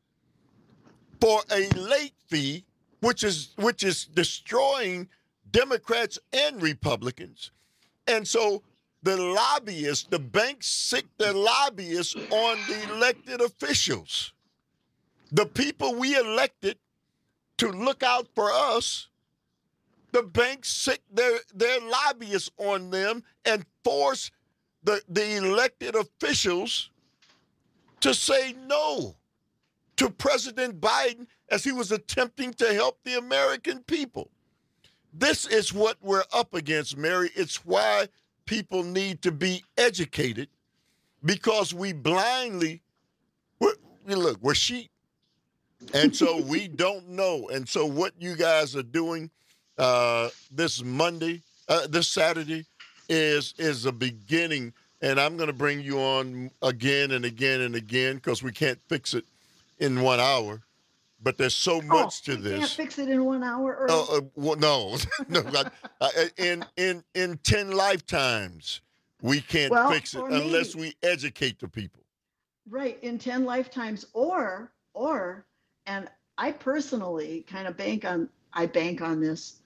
for a late fee, which is which is destroying Democrats and Republicans. And so the lobbyists, the banks sick their lobbyists on the elected officials. The people we elected to look out for us, the banks sick their, their lobbyists on them and force the, the elected officials to say no to President Biden as he was attempting to help the American people. This is what we're up against, Mary. It's why people need to be educated, because we blindly, we're, look, we're sheep. And so we don't know. And so what you guys are doing uh, this Monday, uh, this Saturday, is is a beginning. And I'm going to bring you on again and again and again, because we can't fix it in one hour. But there's so much oh, to this. Can't fix it in one hour. Or... Uh, uh, well, no, no. uh, in in in ten lifetimes, we can't well, fix it unless me, we educate the people. Right, in ten lifetimes, or or, and I personally kind of bank on. I bank on this.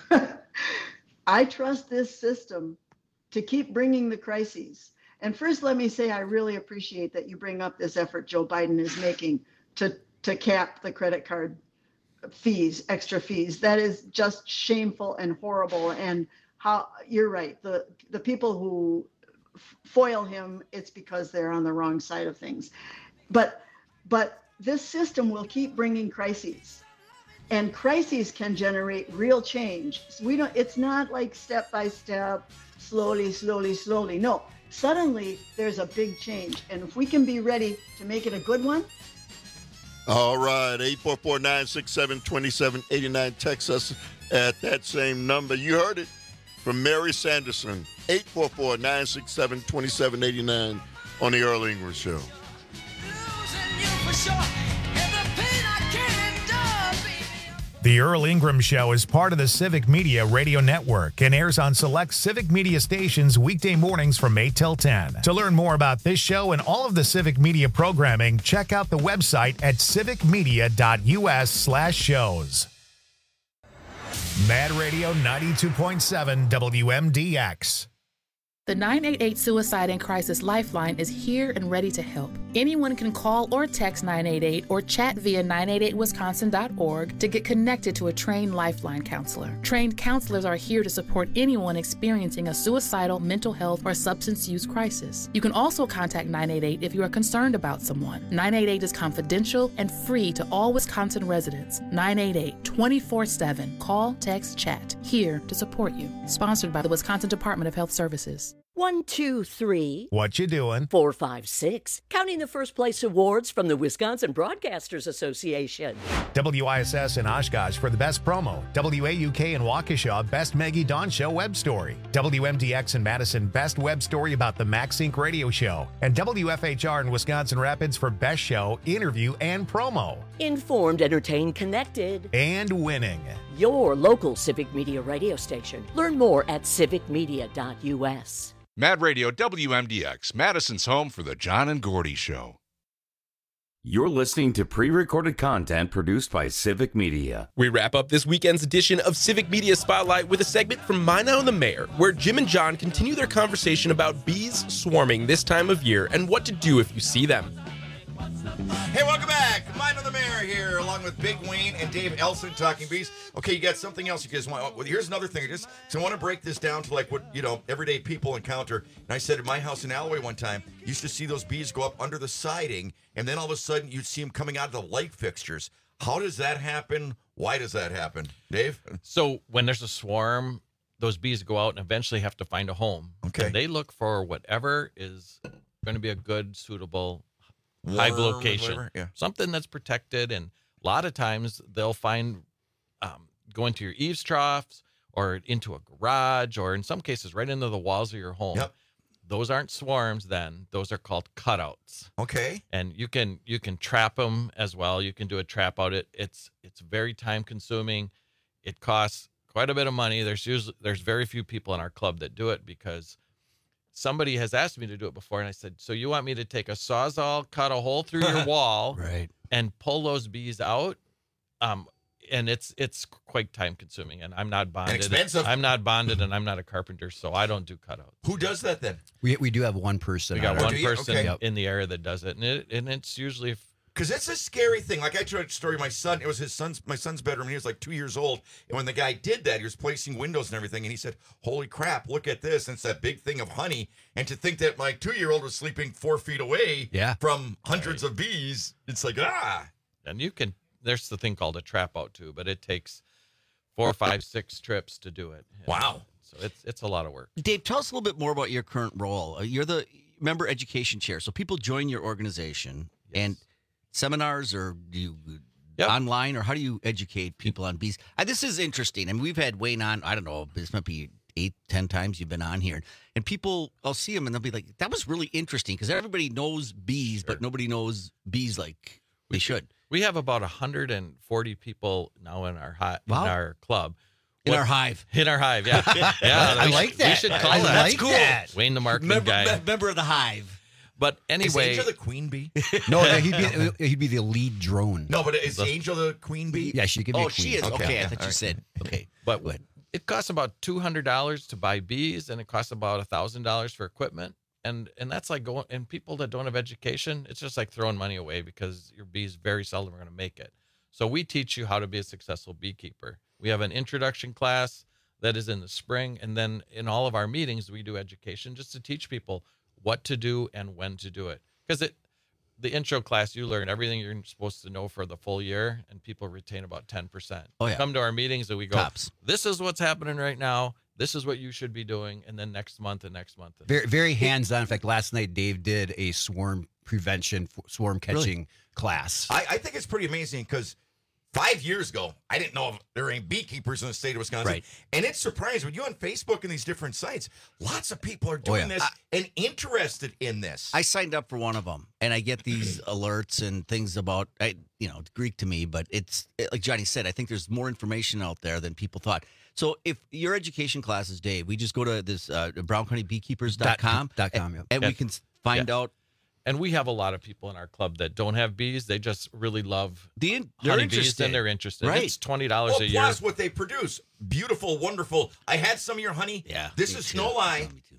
I trust this system to keep bringing the crises. And first, let me say I really appreciate that you bring up this effort Joe Biden is making to. to cap the credit card fees, extra fees. That is just shameful and horrible. And how you're right. The the people who foil him, it's because they're on the wrong side of things. But but this system will keep bringing crises, and crises can generate real change. So we don't. It's not like step by step, slowly, slowly, slowly. No, suddenly there's a big change, and if we can be ready to make it a good one, All right, eight four four, nine six seven, two seven eight nine. Text us at that same number. You heard it from Mary Sanderson, eight four four, nine six seven, two seven eight nine on the Earl Ingram Show. The Earl Ingram Show is part of the Civic Media Radio Network and airs on select Civic Media stations weekday mornings from eight till ten. To learn more about this show and all of the Civic Media programming, check out the website at civicmedia.us slash shows. Mad Radio ninety-two point seven W M D X. The nine eight eight Suicide and Crisis Lifeline is here and ready to help. Anyone can call or text nine eight eight or chat via nine eight eight wisconsin dot org to get connected to a trained Lifeline counselor. Trained counselors are here to support anyone experiencing a suicidal, mental health, or substance use crisis. You can also contact nine eight eight if you are concerned about someone. nine eight eight is confidential and free to all Wisconsin residents. nine eight eight, twenty-four seven. Call, text, chat. Here to support you. Sponsored by the Wisconsin Department of Health Services. One, two, three. What you doing? Four, five, six. Counting the first place awards from the Wisconsin Broadcasters Association. W I S S in Oshkosh for the best promo. W A U K in Waukesha, best Maggie Dawn Show web story. W M D X in Madison, best web story about the Max Inc radio show. And W F H R in Wisconsin Rapids for best show, interview, and promo. Informed, entertained, connected. And winning. Your local Civic Media radio station. Learn more at civic media dot U S. Mad Radio W M D X, Madison's home for the John and Gordy Show. You're listening to pre-recorded content produced by Civic Media. We wrap up this weekend's edition of Civic Media Spotlight with a segment from My Now and the Mayor, where Jim and John continue their conversation about bees swarming this time of year and what to do if you see them. Hey, welcome back. Mind on the Mayor here, along with Big Wayne and Dave Elson talking bees. Okay, you got something else you guys want. Well, here's another thing. I just so I want to break this down to like what, you know, everyday people encounter. And I said at my house in Alloway one time, you used to see those bees go up under the siding, and then all of a sudden you'd see them coming out of the light fixtures. How does that happen? Why does that happen? Dave? So when there's a swarm, those bees go out and eventually have to find a home. Okay. And they look for whatever is going to be a good, suitable Warm, hive location, whatever, yeah. something that's protected. And a lot of times they'll find um, go into your eaves troughs or into a garage, or in some cases right into the walls of your home. Yep. Those aren't swarms then. Those are called cutouts. Okay. And you can you can trap them as well. You can do a trap out. It it's it's very time consuming. It costs quite a bit of money. There's usually there's very few people in our club that do it because somebody has asked me to do it before, and I said, so you want me to take a Sawzall, cut a hole through your wall, right, and pull those bees out? Um, and it's it's quite time consuming, and I'm not bonded. And expensive. I'm not bonded, and I'm not a carpenter, so I don't do cutouts. Who does that then? We we do have one person. We got Oh, one do you? person Okay. in the area that does it, and it and it's usually. Because it's a scary thing. Like I told a story, my son, it was his son's, my son's bedroom. He was like two years old. And when the guy did that, he was placing windows and everything. And he said, holy crap, look at this. And it's that big thing of honey. And to think that my two-year-old was sleeping four feet away yeah. from hundreds right. of bees, it's like, ah. And you can, there's the thing called a trap out too, but it takes four, five, six trips to do it. Wow. So it's it's a lot of work. Dave, tell us a little bit more about your current role. Uh, you're the member education chair. So people join your organization yes. and seminars, or do you yep. online, or how do you educate people on bees? Uh, this is interesting. I mean, we've had Wayne on, I don't know, this might be eight, ten times you've been on here. And people, I'll see them and they'll be like, that was really interesting, because everybody knows bees, sure. but nobody knows bees like they should. We have about one hundred forty people now in our hi- wow. in our club. In what, our hive. In our hive, yeah. yeah I we like should, that. We should call I that. like That's cool. that. Wayne the marketing member, guy. Me- member of the hive. But anyway, is Angel the queen bee? No, he'd be he'd be the lead drone. No, but is Angel the queen bee? Yeah, she could be. Oh, a queen. she is. Okay, okay I thought All you right. said. Okay, but it costs about two hundred dollars to buy bees, and it costs about a thousand dollars for equipment, and and that's like going. And people that don't have education, it's just like throwing money away, because your bees very seldom are going to make it. So we teach you how to be a successful beekeeper. We have an introduction class that is in the spring, and then in all of our meetings we do education just to teach people what to do and when to do it. Because it, the intro class, you learn everything you're supposed to know for the full year, and people retain about ten percent. Oh, yeah. Come to our meetings and we go, Tops. This is what's happening right now. This is what you should be doing. And then next month and next month. And very, very hands-on. In fact, last night Dave did a swarm prevention f- swarm catching class. I, I think it's pretty amazing because five years ago, I didn't know if there were any beekeepers in the state of Wisconsin. Right. And it's surprising when you on Facebook and these different sites, lots of people are doing yeah. this and interested in this. I signed up for one of them, and I get these alerts and things about, I, you know, it's Greek to me, but it's like Johnny said, I think there's more information out there than people thought. So if your education classes, Dave, we just go to this uh, brown county beekeepers dot com, Dot com, and, yeah. and we can find Yeah. out. And we have a lot of people in our club that don't have bees. They just really love the they're honeybees, interested. and they're interested. Right. It's twenty dollars well, a year. plus what they produce. Beautiful, wonderful. I had some of your honey. Yeah. This me is too. no lie. Yeah, me too.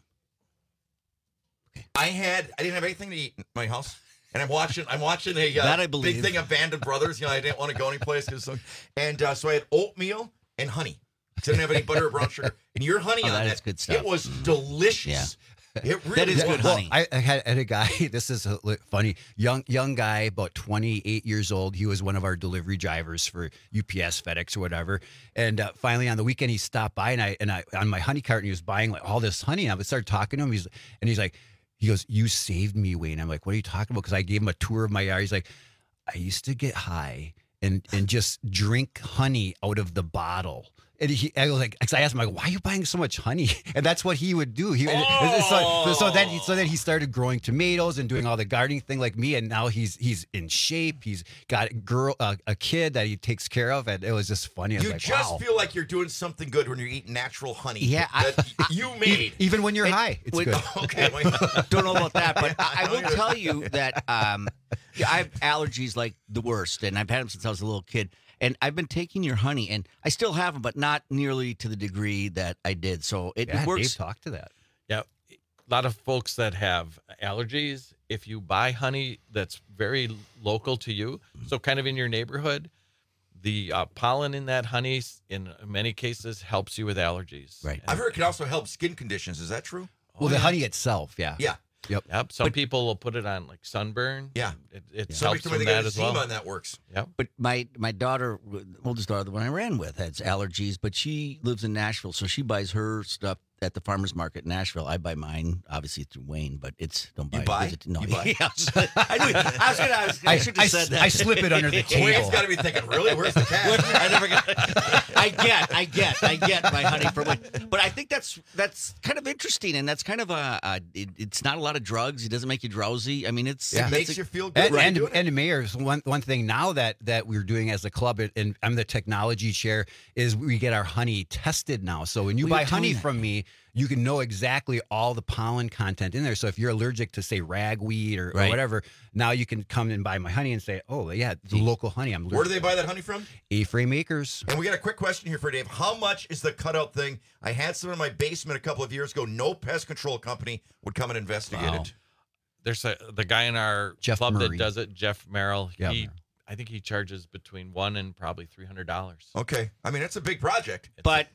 I had I didn't have anything to eat in my house. And I'm watching I'm watching a uh, That I big believe. thing of Band of Brothers. You know, I didn't want to go anyplace. Cause, and uh, so I had oatmeal and honey. Didn't have any butter or brown sugar. And your honey Oh, on that that, is good stuff. it was delicious. Yeah. It really That is was. good Well, honey. I, I had, had a guy. This is a li- funny young young guy, about twenty-eight years old. He was one of our delivery drivers for U P S, FedEx, or whatever. And uh, finally, on the weekend, he stopped by, and I and I on my honey cart, and he was buying like all this honey. And I started talking to him. He's and he's like, he goes, "You saved me, Wayne." I'm like, "What are you talking about?" Because I gave him a tour of my yard. He's like, "I used to get high and and just drink honey out of the bottle." And he, I was like, 'cause I asked him, like, why are you buying so much honey? And that's what he would do. He, Oh. so, so then, he, so then he started growing tomatoes and doing all the gardening thing like me. And now he's he's in shape. He's got a girl, uh, a kid that he takes care of, and it was just funny. I was You like, just wow. feel like you're doing something good when you're eating natural honey. Yeah, I- that you made. Even when you're And high, it's when- good. Okay. well, Don't know about that, but I, I will tell you that um, yeah, I have allergies like the worst, and I've had them since I was a little kid. And I've been taking your honey, and I still have them, but not nearly to the degree that I did. So it, Yeah, it works. Dave talked to that. Yeah. A lot of folks that have allergies, if you buy honey that's very local to you, so kind of in your neighborhood, the uh, pollen in that honey, in many cases, helps you with allergies. Right. I've heard it can also help skin conditions. Is that true? Well, the honey itself, yeah. Yeah. Yep. Yep. Some people will put it on like sunburn. Yeah. It, it Somebody helps told me from they got that as eczema well. and that works. Yep. But my my daughter, oldest daughter, the one I ran with, has allergies, but she lives in Nashville, so she buys her stuff at the farmer's market in Nashville. I buy mine, obviously, through Wayne, but it's don't buy You it. buy? Visit- No, You buy? Yeah, I, knew, I was gonna. I, was, I, I, should I, have said that. I slip it under the table. Wayne's got to be thinking, really? Where's the cash? I never got. I get, I get, I get my honey from it. But I think that's that's kind of interesting, and that's kind of a. a it, it's not a lot of drugs. It doesn't make you drowsy. I mean, it's Yeah. It it's makes a- you feel good. And, when and, you're doing it. and Mayor's one one thing now that that we're doing as a club, and I'm the technology chair, is we get our honey tested now. So when you We buy were doing honey that. from me, you can know exactly all the pollen content in there. So if you're allergic to say ragweed or, or Right. whatever, now you can come and buy my honey and say, oh yeah, the local honey. I'm allergic. Where do they buy that honey from? A-Frame Acres. And we got a quick question here for Dave. How much is the cutout thing? I had some in my basement a couple of years ago. No pest control company would come and investigate Wow. it. There's a the guy in our Jeff club Murray. that does it, Jeff Merrill. Yeah, he, Merrill. I think he charges between one and probably three hundred dollars. Okay. I mean, it's a big project. But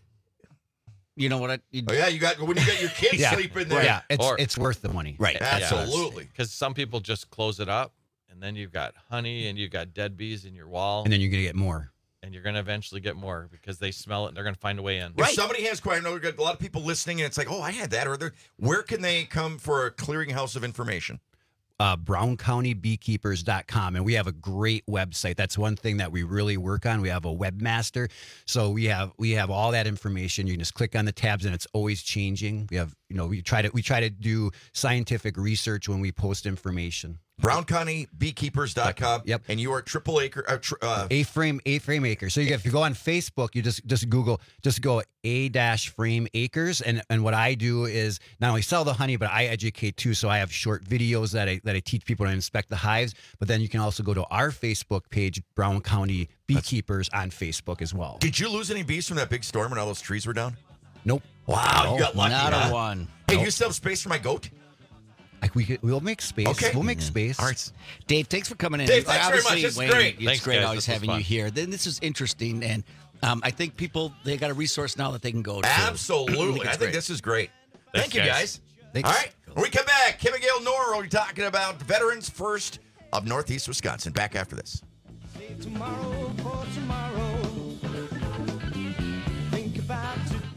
you know what? I, you, Oh, yeah, you got when you got your kids Yeah. sleeping there. Yeah, it's Or- it's worth the money. right. Absolutely. Because some people just close it up, and then you've got honey and you've got dead bees in your wall, And then you're gonna get more. and you're going to eventually get more because they smell it and they're going to find a way in. If somebody has quite, I know we've got a lot of people listening, and it's like, oh, I had that. Or they're- where can they come for a clearinghouse of information? uh, brown county beekeepers dot com, and we have a great website. That's one thing that we really work on. We have a webmaster, so we have we have all that information. You can just click on the tabs, and it's always changing. We have you know we try to we try to do scientific research when we post information. brown county beekeepers dot com. Yep. And you are triple acre. Uh, tr- uh, A-frame A-frame acres. So you, if you go on Facebook, you just just Google just go A dash frame acres, and and what I do is not only sell the honey, but I educate too. So I have short videos that I that I teach people to inspect the hives. But then you can also go to our Facebook page, Brown County Beekeepers, on Facebook as well. Did you lose any bees from that big storm when all those trees were down? Nope. Wow, you got lucky. Not huh? a one. Hey, Nope. you still have space for my goat? Like we could, we'll make space. Okay. We'll make space. All right. Dave, thanks for coming in. Dave, thanks very much. Obviously, This is Wayne, great. It's Thanks, great guys. always This was having fun. you here. Then this is interesting, and um, I think people they got a resource now that they can go to. Absolutely. I it's think great. this is great. Thanks, Thank you, guys. guys. Thanks. All right. When we come back, Kim and Gail Nora will be talking about Veterans First of Northeast Wisconsin. Back after this. Tomorrow for tomorrow. Think about today.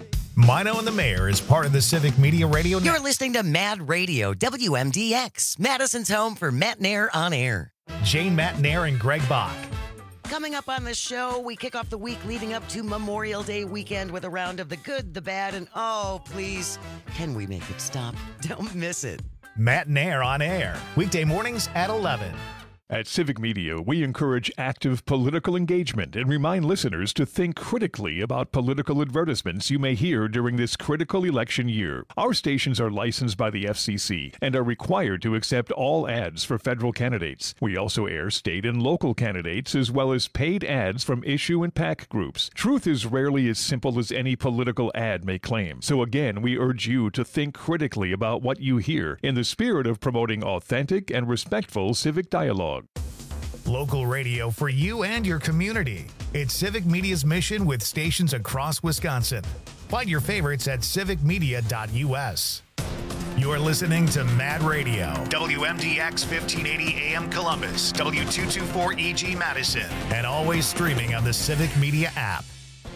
Mino and the Mayor is part of the Civic Media Radio You're Network. listening to Mad Radio, W M D X, Madison's home for Matt Nair on air. Jane Matt Nair and Greg Bach. Coming up on the show, we kick off the week leading up to Memorial Day weekend with a round of the good, the bad, and oh, please, can we make it stop? Don't miss it. Matt Nair on air, weekday mornings at eleven. At Civic Media, we encourage active political engagement and remind listeners to think critically about political advertisements you may hear during this critical election year. Our stations are licensed by the F C C and are required to accept all ads for federal candidates. We also air state and local candidates as well as paid ads from issue and PAC groups. Truth is rarely as simple as any political ad may claim. So again, we urge you to think critically about what you hear in the spirit of promoting authentic and respectful civic dialogue. Local radio for you and your community. It's Civic Media's mission with stations across Wisconsin. Find your favorites at civic media dot U S. You're listening to Mad Radio, W M D X fifteen eighty A M Columbus, W two twenty-four E G Madison, and always streaming on the Civic Media app.